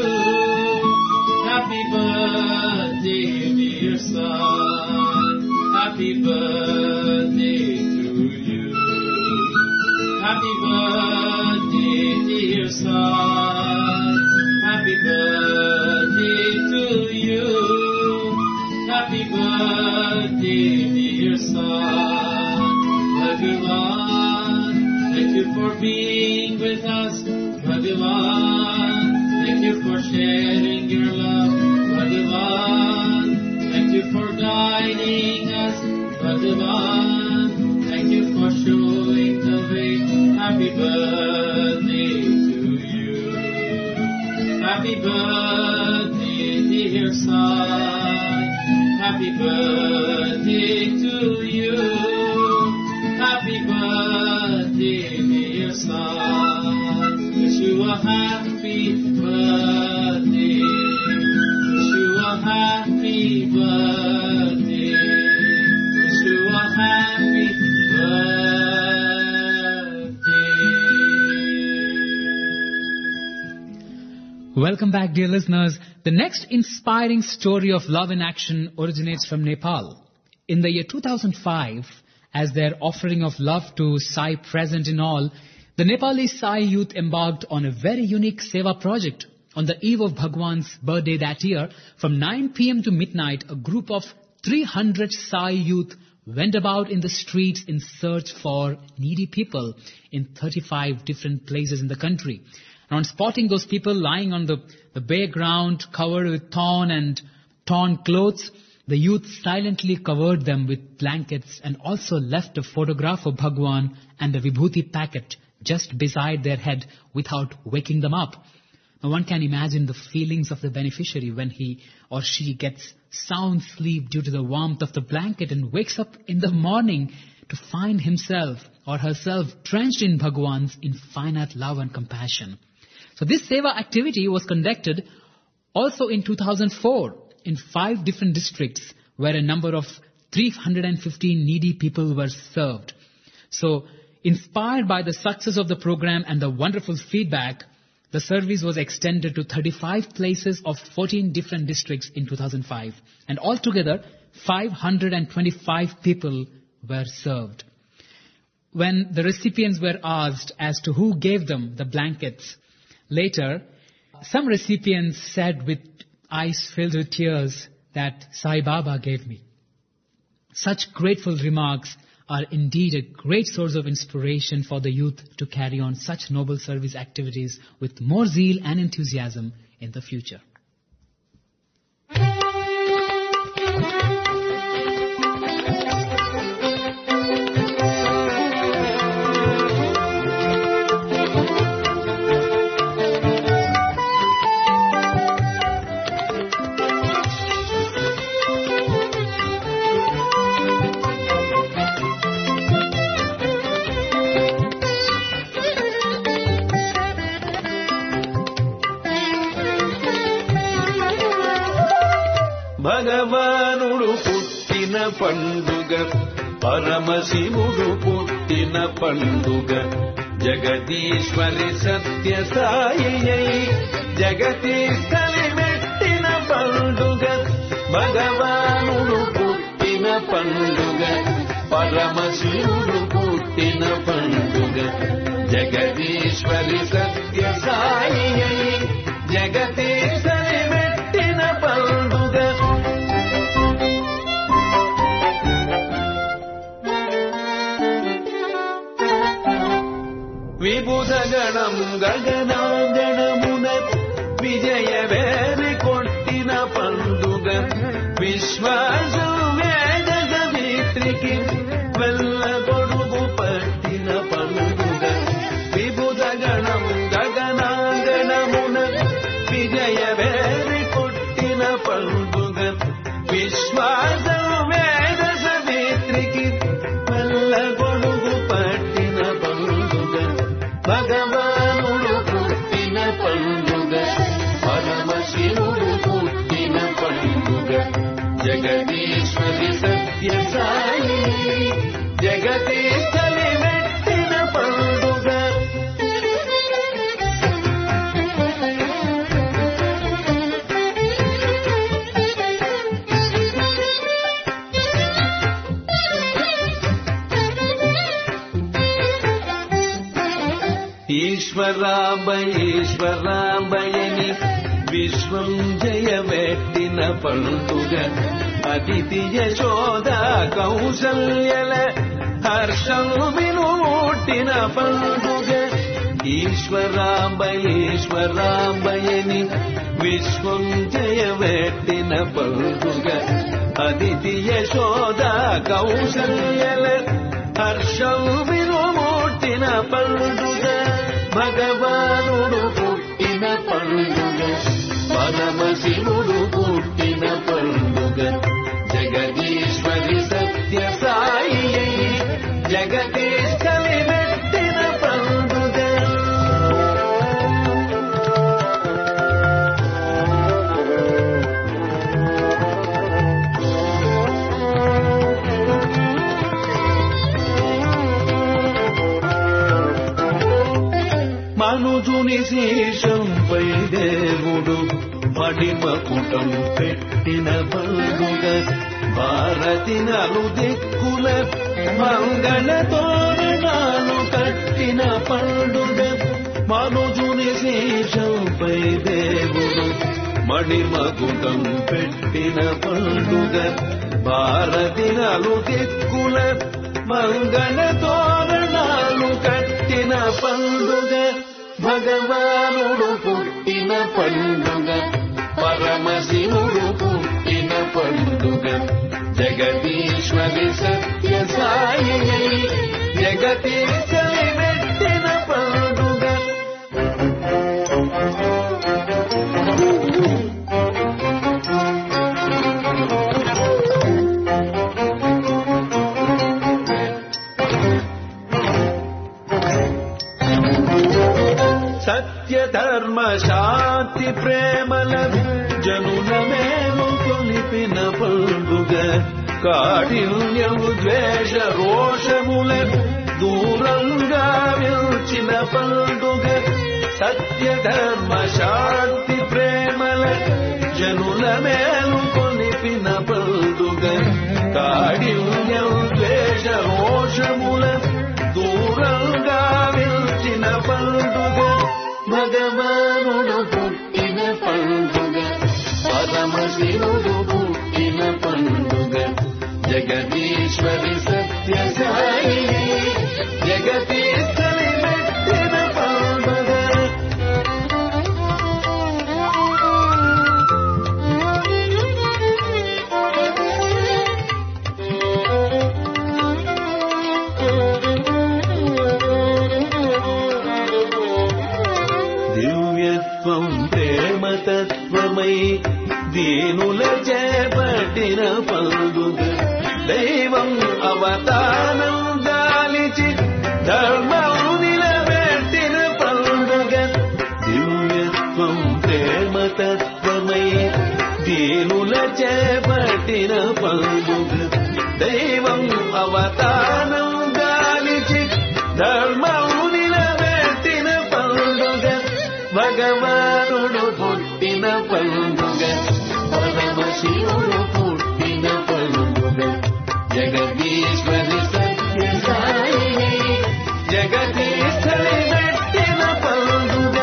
Happy birthday, dear son. Happy birthday to you. Happy birthday, dear son. Happy birthday to you. Happy birthday, dear son. Bhagavan, thank you for being with us. Bhagavan, thank you for sharing your love. Bhagavan, thank you for guiding us. Bhagavan, thank you for showing the way. Happy birthday to you. Happy birthday, dear son. Happy birthday to you. Happy birthday, dear son. Wish you a happy birthday. Wish you a happy birthday. Wish you a happy birthday. Welcome back, dear listeners. The next inspiring story of love in action originates from Nepal. In the year 2005, as their offering of love to Sai present in all, the Nepali Sai youth embarked on a very unique seva project. On the eve of Bhagwan's birthday that year, from 9 p.m. to midnight, a group of 300 Sai youth went about in the streets in search for needy people in 35 different places in the country. And on spotting those people lying on the bare ground covered with torn clothes, the youth silently covered them with blankets and also left a photograph of Bhagwan and a vibhuti packet just beside their head without waking them up. Now one can imagine the feelings of the beneficiary when he or she gets sound sleep due to the warmth of the blanket and wakes up in the morning to find himself or herself drenched in Bhagwan's infinite love and compassion. So this seva activity was conducted also in 2004 in 5 different districts where a number of 315 needy people were served. So inspired by the success of the program and the wonderful feedback, the service was extended to 35 places of 14 different districts in 2005. And altogether, 525 people were served. When the recipients were asked as to who gave them the blankets, later, some recipients said with eyes filled with tears that Sai Baba gave me. Such grateful remarks are indeed a great source of inspiration for the youth to carry on such noble service activities with more zeal and enthusiasm in the future. భగవానుడు పుట్టిన పండుగ, పరమశివుడు పుట్టిన పండుగ, జగదీశ్వరి సత్య సాయి జగతీస్థలి మెట్టిన పండుగ. భగవానుడు పుట్టిన పండుగ, పరమశివుడు పుట్టిన పండుగ, జగదీశ్వరి సత్య సాయి జగతీస్థలి మెట్టిన పండుగ. విబుధగణం గగనాగణమున విజయవేరి కొట్టిన పండుగ, విశ్వాసం వేద సవిత్రికి వెళ్ళగొడుగు పట్టిన పండుగ. విబుధగణం గగనాగణమున విజయవేరి కొట్టిన పండుగ, విశ్వాసం వేద సవిత్రికి వెళ్ళగొడుగు పట్టిన పండుగ. భగవానుడు పుట్టిన పండుగ, పరమశివుడు పుట్టిన పండుగ, జగదీశ్వరి సత్య సాయి జగతీస్థలి మెట్టిన పండుగ. ఈశ్వరాంబయని విశ్వం జయమెట్టిన పండుగ, అతిథి యశోద కౌసల్యల హర్షం వినుమూట్టిన పండుగ. ఈశ్వరాంబయని విశ్వం జయమెట్టిన పండుగ, అతిథి యశోద కౌసల్యల హర్షం వినుమూట్టిన పండుగ. భగవానుడు పుట్టిన పండుగ, పరమశివుడు పుట్టిన పండుగ, జగదీశ్వరి సత్య సాయి జగతీస్థలి మెట్టిన పండుగ. మనుజుని శేషంపై దేవుడు మడిమకుటం పెట్టిన పండుగ, భారతి నలుదిక్కుల మంగళ తోరణాలు కట్టిన పండుగ. మనుజుని శేషంపై దేవుడు మడిమకుటం పెట్టిన పండుగ, భారతి నలుదిక్కుల మంగళ తోరణాలు కట్టిన పండుగ. భగవానుడు పుట్టిన పండుగ, పరమశివుడు పుట్టిన పండుగ, జగదీశ్వరి సత్య సాయి జగతీస్థలి మెట్టిన పండుగ. సత్య ధర్మ శాంతి ప్రేమల జనుల మేలు కొలిపిన పండుగ, కాఠిన్యము ద్వేష రోషముల దూరంగా విల్చిన పండుగ. సత్య ధర్మ శాంతి ప్రేమల జనుల మేలు కొలిపిన పండుగ, కాఠిన్యం ద్వేష రోషముల దూరంగా విల్చిన పండుగ. భగవానుడు పుట్టిన పండుగ, పరమశివుడు పుట్టిన పండుగ, జగదీశ్వరి సత్య సాయి జగతీస్థలి మెట్టిన పండుగ. దివ్యత్వం ప్రేమతత్వమై దీనుల చేపట్టిన పండుగ, దైవం అవతారం దాలిచి ధర్మం నిలబెట్టిన పండుగ. దివ్యత్వం ప్రేమతత్వమై దీనుల చేపట్టిన పండుగ దైవం అవతారం దాలిచి ధర్మం నిలబెట్టిన పండుగ భగవానుడు పుట్టిన పండుగ పరమశివుడు పుట్టిన పండుగ జగదీశ్వరి సత్య సాయి జగదీశ్వరి పెట్టిన పండుగ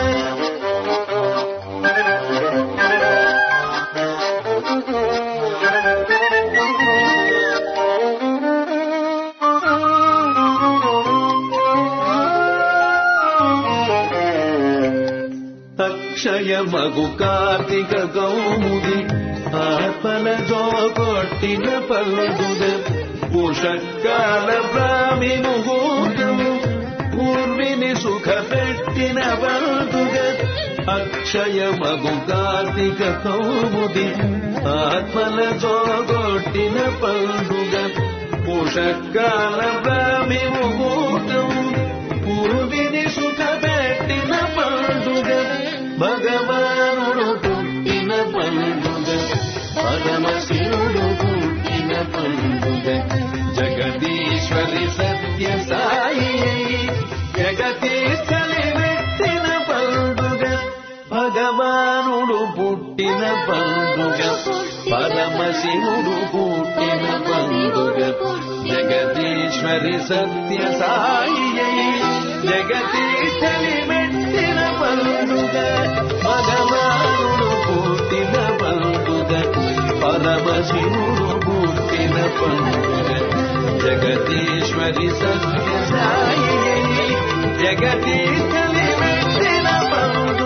అక్షయమగు కార్తీక కౌముది ఆత్మల జోకొట్టిన పండుగ పుషకాల బ్రాహ్మి ముహూర్తము పూర్విని సుఖ పెట్టిన పండుగ అక్షయమగు కార్తీక కౌముది ఆత్మల జోకొట్టిన పండుగ పుషకాల బ్రాహ్మి ముహూర్తము పూర్విని సుఖ పెట్టిన పండుగ భగవానుడు పుట్టిన పండుగ పరమశివుడు పుట్టిన పండుగ జగదీశ్వరి సత్య సాయి జగదీశ్వరి పెట్టిన పండుగ భగవానుడు పుట్టిన పండుగ పరమశివుడు పుట్టిన పండుగ జగదీశ్వరి సత్య సాయి జగదీశ్వరి పెట్టిన పండుగ భగవానుడు పుట్టిన పండుగ పరమశివుడు పుట్టిన పండుగ జగదీశ్వరి సత్య సాయి జగదీశ్వరి పెట్టిన పండుగ.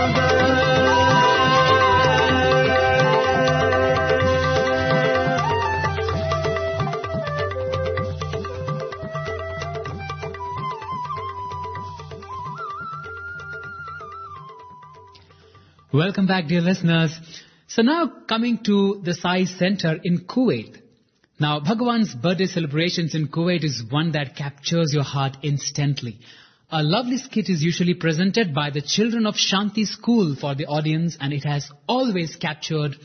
Welcome back, dear listeners. So now coming to the Sai Center in Kuwait. Now, Bhagwan's birthday celebrations in Kuwait is one that captures your heart instantly. A lovely skit is usually presented by the children of Shanti School for the audience, and it has always captured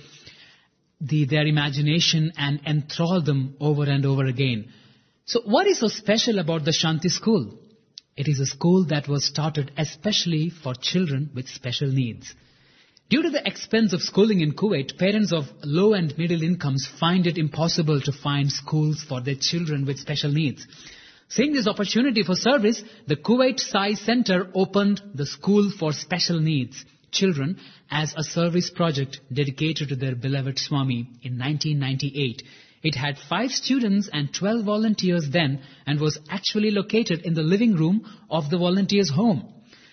their imagination and enthralled them over and over again. So what is so special about the Shanti School? It is a school that was started especially for children with special needs. Due to the expense of schooling in Kuwait, parents of low and middle incomes find it impossible to find schools for their children with special needs. Seeing this opportunity for service, the Kuwait Sai Center opened the School for Special Needs Children as a service project dedicated to their beloved Swami in 1998. It had 5 students and 12 volunteers then and was actually located in the living room of the volunteers' home.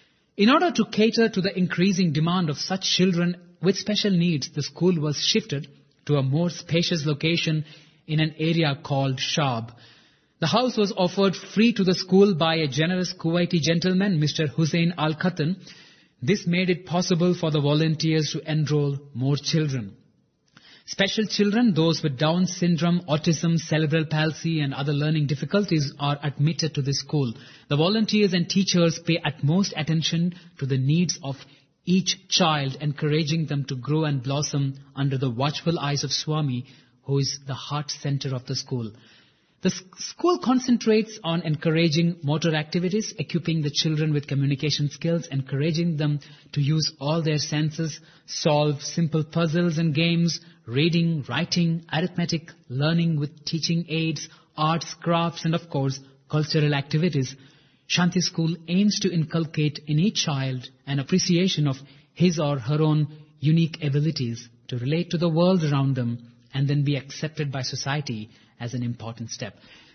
In order to cater to the increasing demand of such children with special needs, the school was shifted to a more spacious location in an area called Shab. The house was offered free to the school by a generous Kuwaiti gentleman, Mr. Hussein Al-Khatan. This made it possible for the volunteers to enroll more children. Special children, those with Down syndrome, autism, cerebral palsy and other learning difficulties are admitted to this school. The volunteers and teachers pay utmost attention to the needs of each child, encouraging them to grow and blossom under the watchful eyes of Swami, who is the heart center of the school. The school concentrates on encouraging motor activities, equipping the children with communication skills, encouraging them to use all their senses, solve simple puzzles and games, reading, writing, arithmetic, learning with teaching aids, arts, crafts, and of course, cultural activities. Shanti School aims to inculcate in each child an appreciation of his or her own unique abilities to relate to the world around them and then be accepted by society as an important step.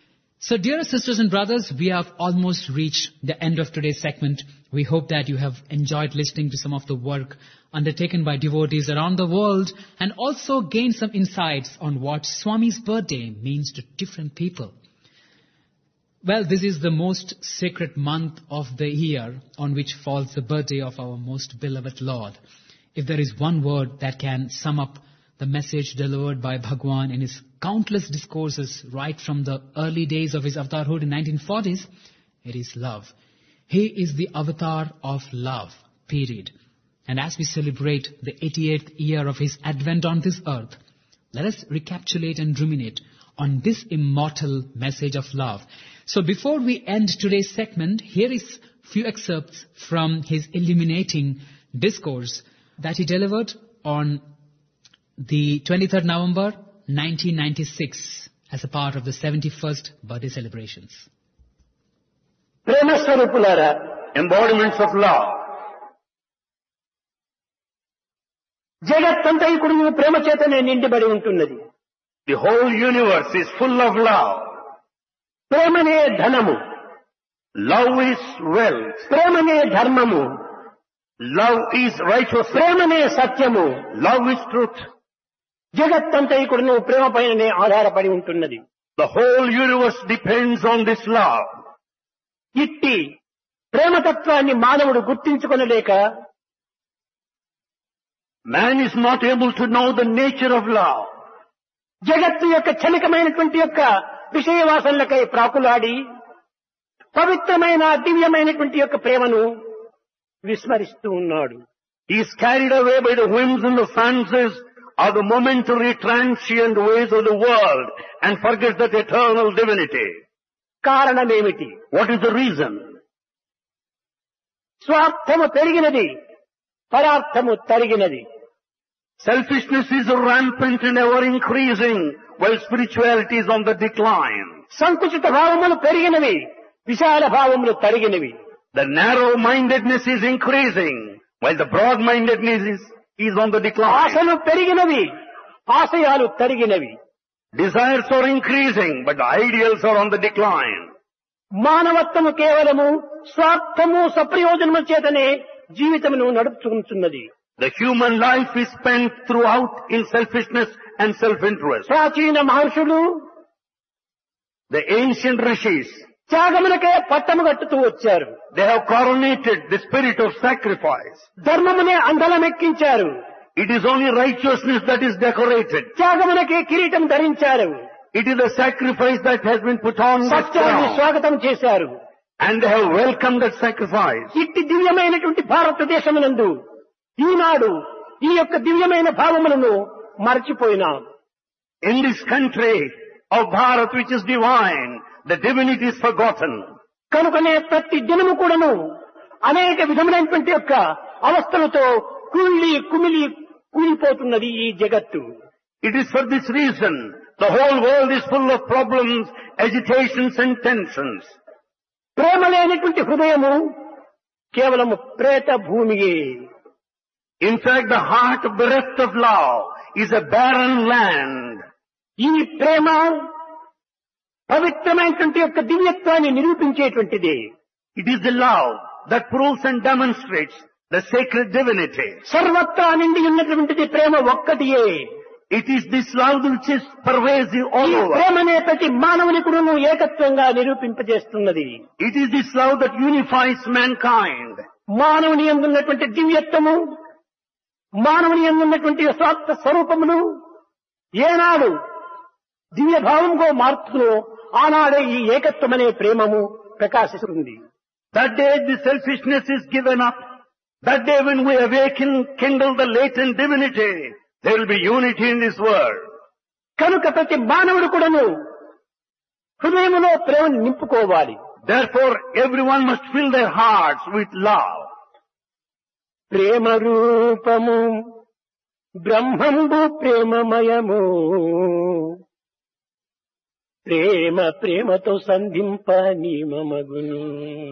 So dear sisters and brothers, we have almost reached the end of today's segment. We hope that you have enjoyed listening to some of the work undertaken by devotees around the world and also gained some insights on what Swami's birthday means to different people. Well, this is the most sacred month of the year on which falls the birthday of our most beloved Lord. If there is one word that can sum up the message delivered by Bhagwan in his countless discourses right from the early days of his avatarhood in 1940s, it is love. He is the avatar of love, period. And as we celebrate the 88th year of his advent on this earth, let us recapitulate and ruminate on this immortal message of love. So before we end today's segment, here is few excerpts from his illuminating discourse that he delivered on the 23rd November 1996 as a part of the 71st birthday celebrations. Prema Swarupulara, embodiments of love. జగత్తంతయు కూడా ప్రేమ చేతనే నిండిబడి ఉంటున్నది. The whole universe is full of love. ప్రేమనే ధనము. Love is wealth. ప్రేమనే ధర్మము. Love is righteousness. ప్రేమనే సత్యము. Love is truth. జగత్తంతయు కూడా ప్రేమ పైననే ఆధారపడి ఉంటున్నది. The whole universe depends on this love. ఇట్టి ప్రేమతత్వాన్ని మానవుడు గుర్తించుకొనలేక man is not able to know the nature of love. జగత్తు యొక్క క్షణికమైనటువంటి యొక్క విషయవాసనలకై ప్రాకులాడి పవిత్రమైన దివ్యమైనటువంటి యొక్క ప్రేమను విస్మరిస్తూ ఉన్నాడు. He is carried away by the whims and the fancies of the momentary transient ways of the world and forgets that eternal divinity. కారణమేమిటి? What is the reason? స్వార్థము పెరిగినది, పరార్థము తరిగినది. Selfishness is rampant and ever increasing, while spirituality is on the decline. సంకుచిత భావములు పెరిగినవి, విశాల భావములు తరిగినవి. The narrow-mindedness is increasing, while the broad-mindedness is on the decline. ఆశలు పెరిగినవి, ఆశయాలు తరిగినవి. Desires are increasing, but the ideals are on the decline. మానవత్వము కేవలము స్వార్థము సప్రయోజనము చేతనే జీవితమును నడుపుచున్నది. The human life is spent throughout in selfishness and self-interest. ప్రాచీన మహర్షులు, the ancient rishis, త్యాగమునకే పట్టము కట్టుతూ వచ్చారు. They have coronated the spirit of sacrifice. ధర్మమునే అందలమెక్కించారు. It is only righteousness that is decorated. త్యాగమునకే కిరీటం ధరించారు. It is a sacrifice that has been put on. సత్యాన్ని స్వాగతం చేశారు. And they have welcomed that sacrifice. ఇట్టి దివ్యమైనటువంటి భారతదేశమునందు ఈనాడు ఈ యొక్క దివ్యమైన భావములను మరచిపోయినాం. In this country of Bharat which is divine, the divinity is forgotten. కనుకనే ప్రతి దినము కూడాను అనేక విధములైనటువంటి యొక్క అవస్థలతో కుమిలి కూలిపోతున్నది ఈ జగత్తు. It is for this reason the whole world is full of problems, agitations and tensions. ప్రేమ లేనటువంటి హృదయము కేవలము ప్రేత భూమియే. In fact, the heart bereft of love is a barren land. ఈ ప్రేమ పవిత్రమైనటువంటి యొక్క దివ్యత్వాన్ని నిరూపించేటువంటిది. It is the love that proves and demonstrates the sacred divinity. సర్వత్రా నిండి ఉన్నటువంటిది ప్రేమ ఒక్కటియే. It is this love which is pervasive all over. ప్రేమనే ప్రతి మానవుని కూడా ఏకత్వంగా నిరూపింపజేస్తున్నది. It is this love that unifies mankind. మానవుని యందు ఉన్నటువంటి దివ్యత్వము, మానవుని యందు ఉన్నటువంటి స్వార్థ స్వరూపమును ఏనాడు దివ్య భావంగా మారుతుందో ఆనాడే ఈ ఏకత్వం అనే ప్రేమము ప్రకాశిస్తుంది. That day the selfishness is given up. That day when we awaken, kindle the latent divinity, there will be unity in this world. కనుక ప్రతి మానవుడు కూడాను హృదయములో ప్రేమను నింపుకోవాలి. Therefore everyone must fill their hearts with love. ప్రేమ రూపము బ్రహ్మంబు ప్రేమమయము, ప్రేమ ప్రేమతో సంధింప నిమమగును.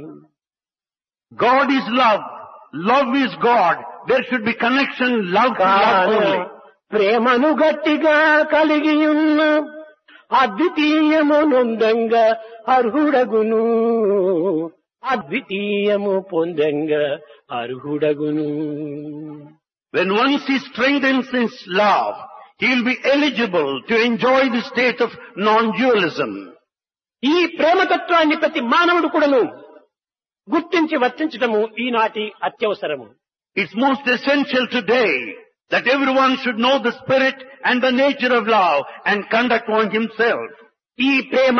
God is love. Love is God. There should be connection, love to love only. ప్రేమను గట్టిగా కలిగి ఉన్న అద్వితీయము నొందంగా అర్హుడగును, అద్వితీయము పొందంగా అర్హుడగును. When once he strengthens his love, he will be eligible to enjoy the state of non-dualism. ఈ ప్రేమతత్వాన్ని ప్రతి మానవుడు కూడాను గుర్తించి వర్తించడము ఈనాటి అత్యవసరము. It's most essential today that everyone should know the spirit and the nature of love and conduct on himself. ఈ ప్రేమ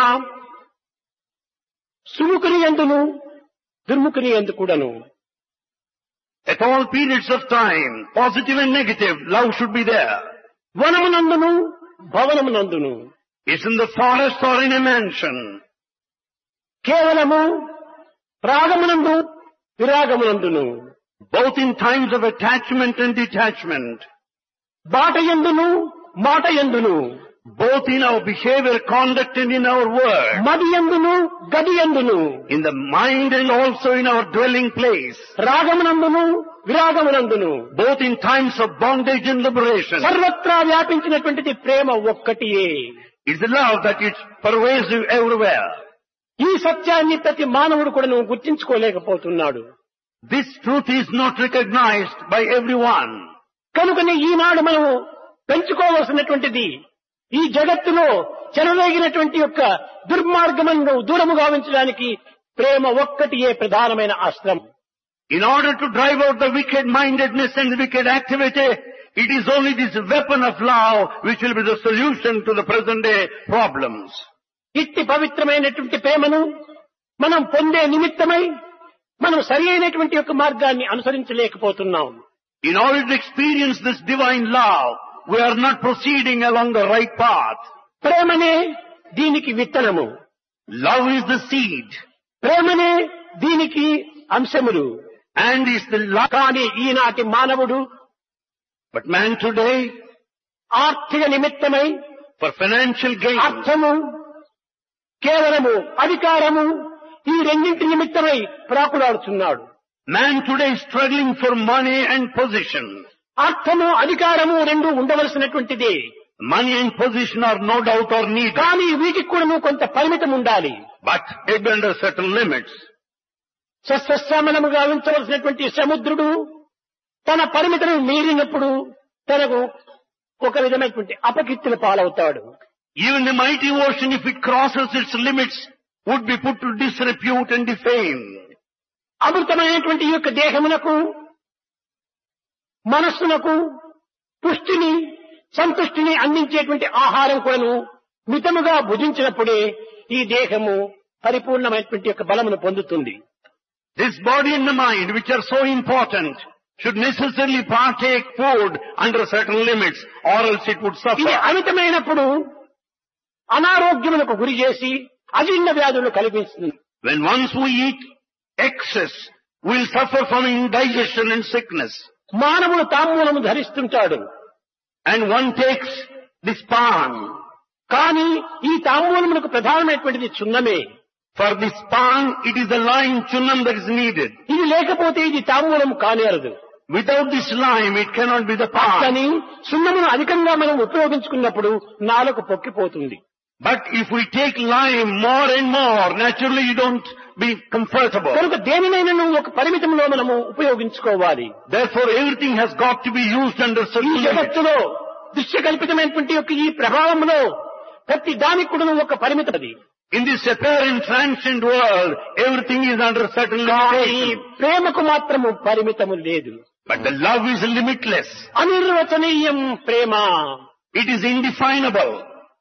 సుముఖుని యందును దుర్ముఖుని యందు కూడాను At all periods of time, positive and negative, love should be there. వనమునందును భవనమునందును It's in the forest or in a mansion. కేవలము రాగమునందు విరాగమునందును Both in times of attachment and detachment. బాటయందును మాటయందును Both in our behavior, conduct and in our word. మదియందును గదియందును In the mind and also in our dwelling place. రాగమునందును విరాగమునందును Both in times of bondage and liberation. సర్వత్రా వ్యాపించినటువంటిది ప్రేమ ఒక్కటియే. It's the love that is pervasive everywhere. ఈ సత్యాన్ని ప్రతి మానవుడు కూడా నువ్వు గుర్తించుకోలేకపోతున్నాడు. This truth is not recognized by everyone. కనుకనే ఈనాడు మనము పెంచుకోవలసినటువంటిది ఈ జగత్తులో చెలరేగినటువంటి యొక్క దుర్మార్గములను దూరముగా ఉంచడానికి ప్రేమ ఒక్కటియే ప్రధానమైన అస్త్రం. In order to drive out the wicked mindedness and the wicked activity, it is only this weapon of love which will be the solution to the present day problems. ఇట్టి పవిత్రమైనటువంటి ప్రేమను మనం పొందే నిమిత్తమై మనం సరి అయినటువంటి యొక్క మార్గాన్ని అనుసరించలేకపోతున్నాం. In order to experience this divine love, we are not proceeding along the right path. ప్రేమనే దీనికి విత్తనము. Love is the seed. ప్రేమనే దీనికి అంశములు. And is the love. కానీ ఈనాటి మానవుడు But man today, ఆర్థిక నిమిత్తమై for financial gain, అర్థము కేవలము అధికారము ఈ రెండింటి నిమిత్తమై ప్రాకులాడుతున్నాడు. man today is struggling for money and position. అర్థము అధికారము రెండు ఉండవలసినటువంటిదే. Money and position are no doubt or needed. కానీ వీటికి కూడా కొంత పరిమితం ఉండాలి. But it under certain limits. సస్యశ్యామలముగా ఉంచవలసినటువంటి సముద్రుడు తన పరిమితులను మీరినప్పుడు తనకు ఒక విధమైనటువంటి అపకీర్తిల పాలవుతాడు. Even the mighty ocean, if it crosses its limits, would be put to disrepute and defame. అమృతమైనటువంటి ఈ యొక్క దేహమునకు మనస్సునకు పుష్టిని సంతుష్టిని అందించేటువంటి ఆహారం కూడాను మితముగా భుజించినప్పుడే ఈ దేహము పరిపూర్ణమైనటువంటి యొక్క బలమును పొందుతుంది. This body and the mind, which are so important, should necessarily partake food under certain limits, or else it would suffer. ఇది అమితమైనప్పుడు అనారోగ్యములకు గురి చేసి అజీర్ణ వ్యాధులు కలిగిస్తుంది. When once we eat excess, we'll suffer from indigestion and sickness. మానవుడు తాంబూలము ధరిస్తుంటాడు. And one takes this pan. కానీ ఈ తాంబూలములకు ప్రధానమైనటువంటిది చున్నమే. For this pan, it is the lime chunnam that is needed. ఇది లేకపోతే ఇది తాంబూలం కానేరదు. Without this lime, it cannot be the pan. కానీ సున్నమును అధికంగా మనం ఉపయోగించుకున్నప్పుడు నాలుక పొక్కిపోతుంది. But if we take lime more and more, naturally you don't be comfortable. కనుక దేనినైనా నువ్వు ఒక పరిమితంలో మనము ఉపయోగించుకోవాలి. Therefore everything has got to be used under certain limits. ఈ జగత్తులో దృశ్యకల్పితమైనటువంటి యొక్క ఈ ప్రభావంలో ప్రతి దానికి కూడా ఒక పరిమితది. In this apparent transient world, everything is under certain limitations. ప్రేమకు మాత్రము పరిమితము లేదు. But the love is limitless. అనిర్వచనీయం Prema. It is indefinable.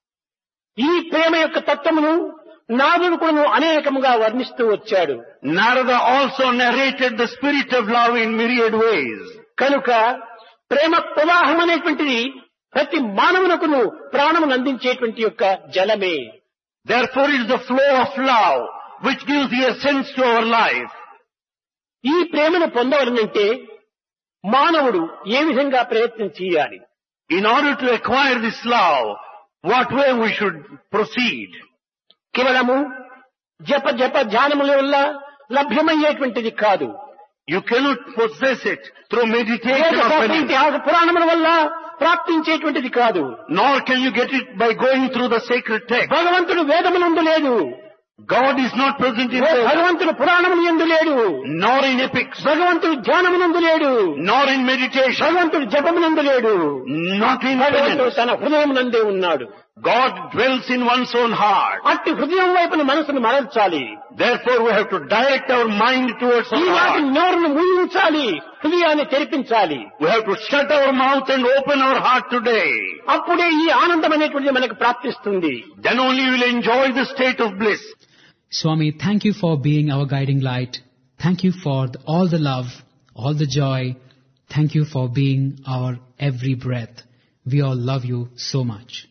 ఈ ప్రేమ యొక్క తత్వమును నాదుడు కూడా అనేకముగా వర్ణిస్తూ వచ్చాడు. Narada also narrated the spirit of love in myriad ways. కనుక ప్రేమ ప్రవాహం అనేటువంటిది ప్రతి మానవునకును ప్రాణమును అందించేటువంటి యొక్క జలమే. Therefore it is the flow of love which gives the essence to our life. ఈ ప్రేమను పొందవలనంటే మానవుడు ఏ విధంగా ప్రయత్నం చేయాలి? In order to acquire this love, what way we should proceed? కేవలము జప ధ్యానముల వల్ల లభ్యమయ్యేటువంటిది కాదు. You cannot possess it through meditation or penance. పురాణముల వల్ల ప్రాప్తించేటువంటిది కాదు. Nor can you get it by going through the sacred text. భగవంతుడు వేదమునందు లేడు. God is not present in భగవంతుడు పురాణములు యందు లేడు. Nor in epics. భగవంతుడు ధ్యానమునందు లేడు. Nor in meditation. భగవంతుడు జపమునందు లేడు. Not in భగవంతుడు తన హృదయమునందే ఉన్నాడు. God dwells in one's own heart. అట్టి హృదయం వైపున మనసును మరల్చాలి. Therefore we have to direct our mind towards our heart. నోరును మూయించాలి, హృదయాన్ని తెరిపించాలి. We have to shut our mouth and open our heart today. అప్పుడే ఈ ఆనందం అనేటువంటిది మనకు ప్రాప్తిస్తుంది. Then only we will enjoy the state of bliss. Swami, thank you for being our guiding light. Thank you for all the love, all the joy. Thank you for being our every breath. We all love you so much.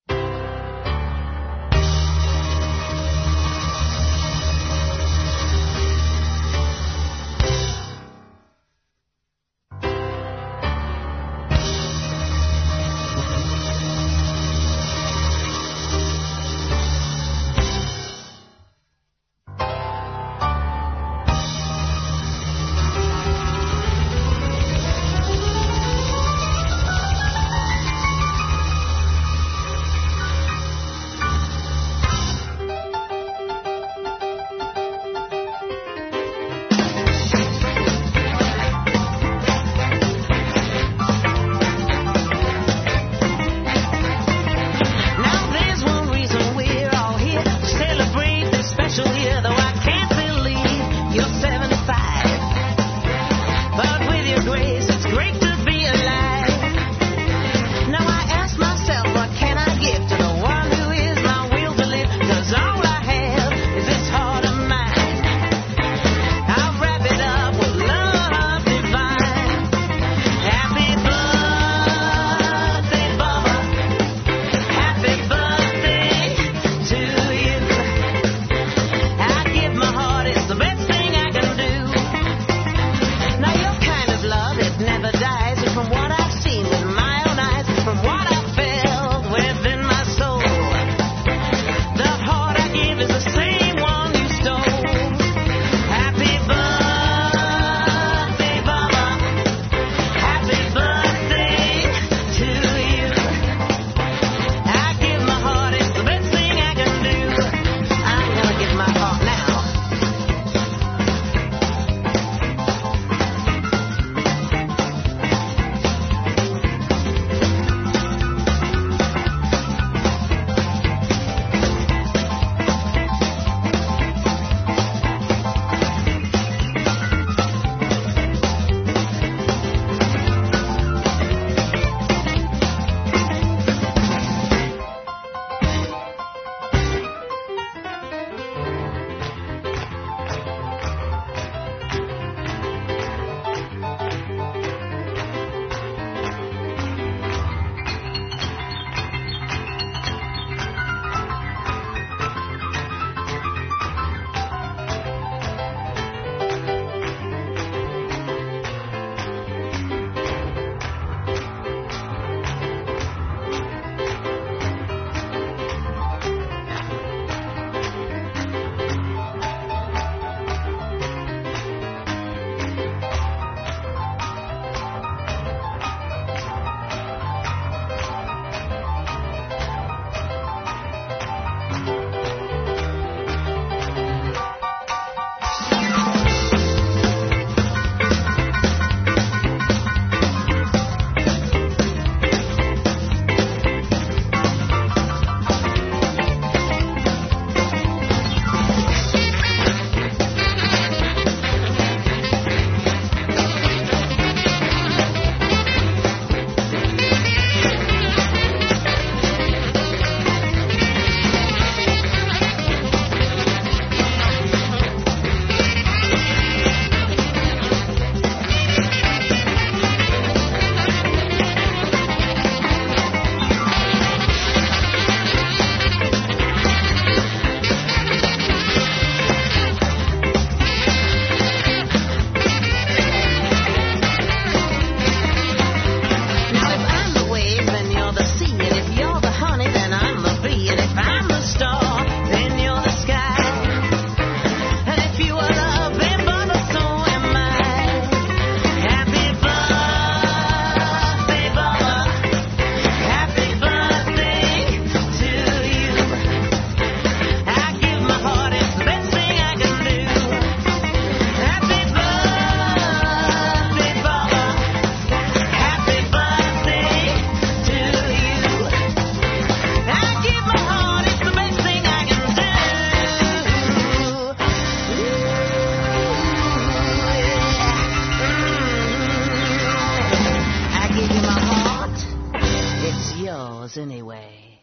anyway.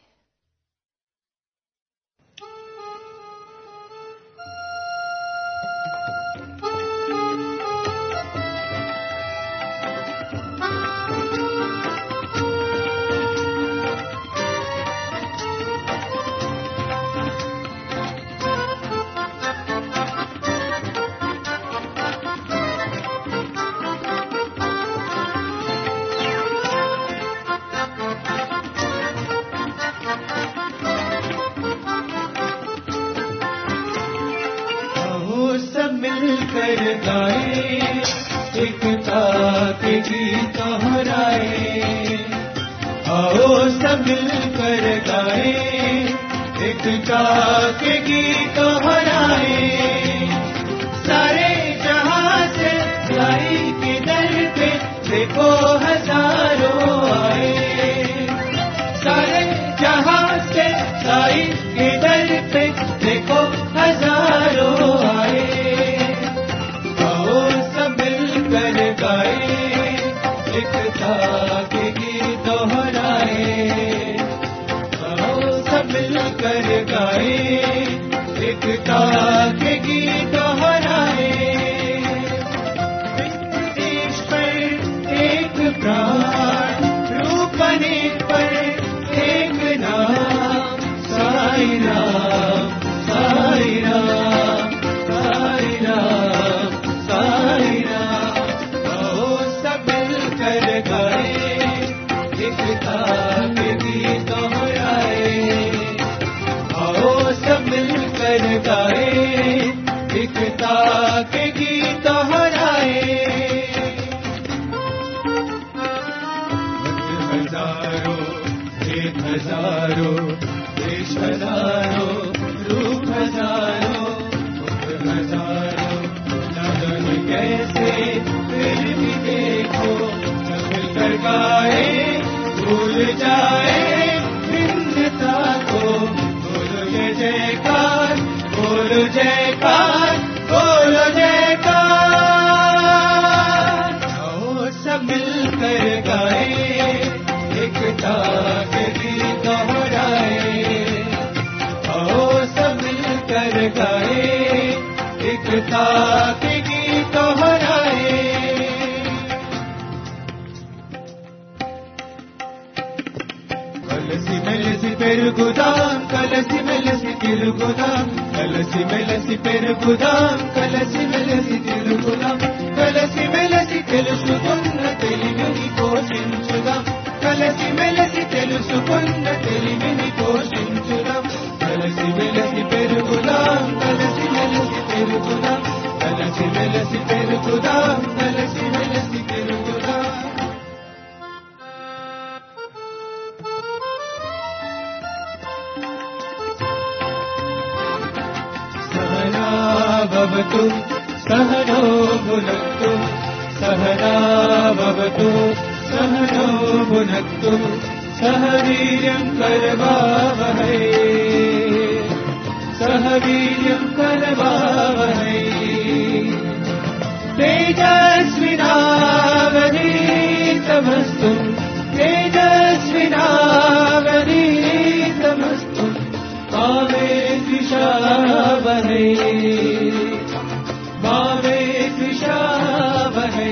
मिलकर गाए, एकता के गीत दोहराए। आओ सब मिलकर गाए, एकता के गीत दोहराए। सारे जहां से साई के दर पे देखो हजारों आए। सारे जहां से साई के दर पे देखो हजारों आए। आओ सब मिलकर गाए, एकता के गीत दोहराए। आओ सब मिलकर गाए, एकता के गीत दोहराए। देश पर एक प्राण, रूप अनेक पर एक नाम। साई राम, साई राम, साई राम, साई राम। आओ सब मिलकर गाए, एकता के गीत दोहराए। आओ सब मिलकर गाए, एकता के गीत दोहराए। हजारों एक हजारों देश हजारों, रूप हजारों, हजारों, न जाने कैसे फिर भी देखो सब मिलकर गाए। भूल जाए भिन्नता को, बोलो जय जयकार, बोलो जयकार, बोलो जयकार। आओ सब मिलकर गाए, एकता के गीत दोहराए। आओ सब मिलकर गाए, एकता के गीत दोहराए। కలసి మెలసి పెరుగుదాం, కలసి మెలసి తిరుగుదాం, కలసి మెలసి పెరుగుదాం, కలసి మెలసి తిరుగుదాం, కలసి మెలసి తెలుసుకున్న తెలివిని పోషించుదాం, కలసి మెలసి తెలుసుకున్న తెలివిని పోషించుదాం, కలసి మెలసి పెరుగుదాం, కలసి మెలసి పెరుగుదాం, కలసి మెలసి పెరుగుదాం, కలసి మెలసి పెరుగుదాం. सहना भवतु सहनो भुनक्तु, सहना भवतु सहनो भुनक्तु, सह वीर्यं करवावहै, सह वीर्यं करवावहै। तेजस्विनावधीतमस्तु, तेजस्विनावधीतमस्तु, मा मे द्विषावहै, मा मे द्विषावहै।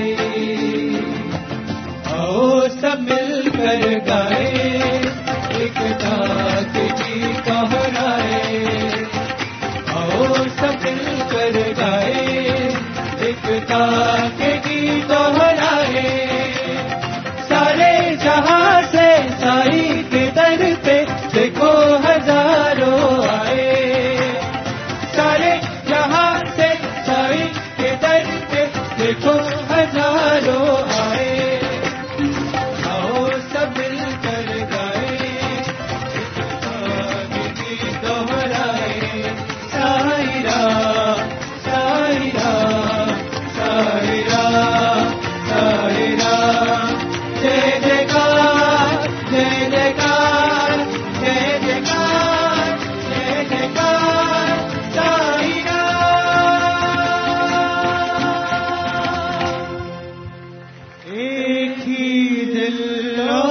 आओ सब मिलकर गाए, एकता के गीत दोहराए। आओ सब मिलकर गाए, एकता के गीत दोहराए। सारे जहां से साई के दर पे देखो हजारों आए। सारे जहां से साई के दर पे देखो हजारों आए। आओ सब मिलकर गाए, एकता के गीत दोहराए। साई राम, साई राम, साई राम, साई राम। जय जयकार, जय जयकार, जय जयकार, जय जयकार, साई राम। एक ही दिल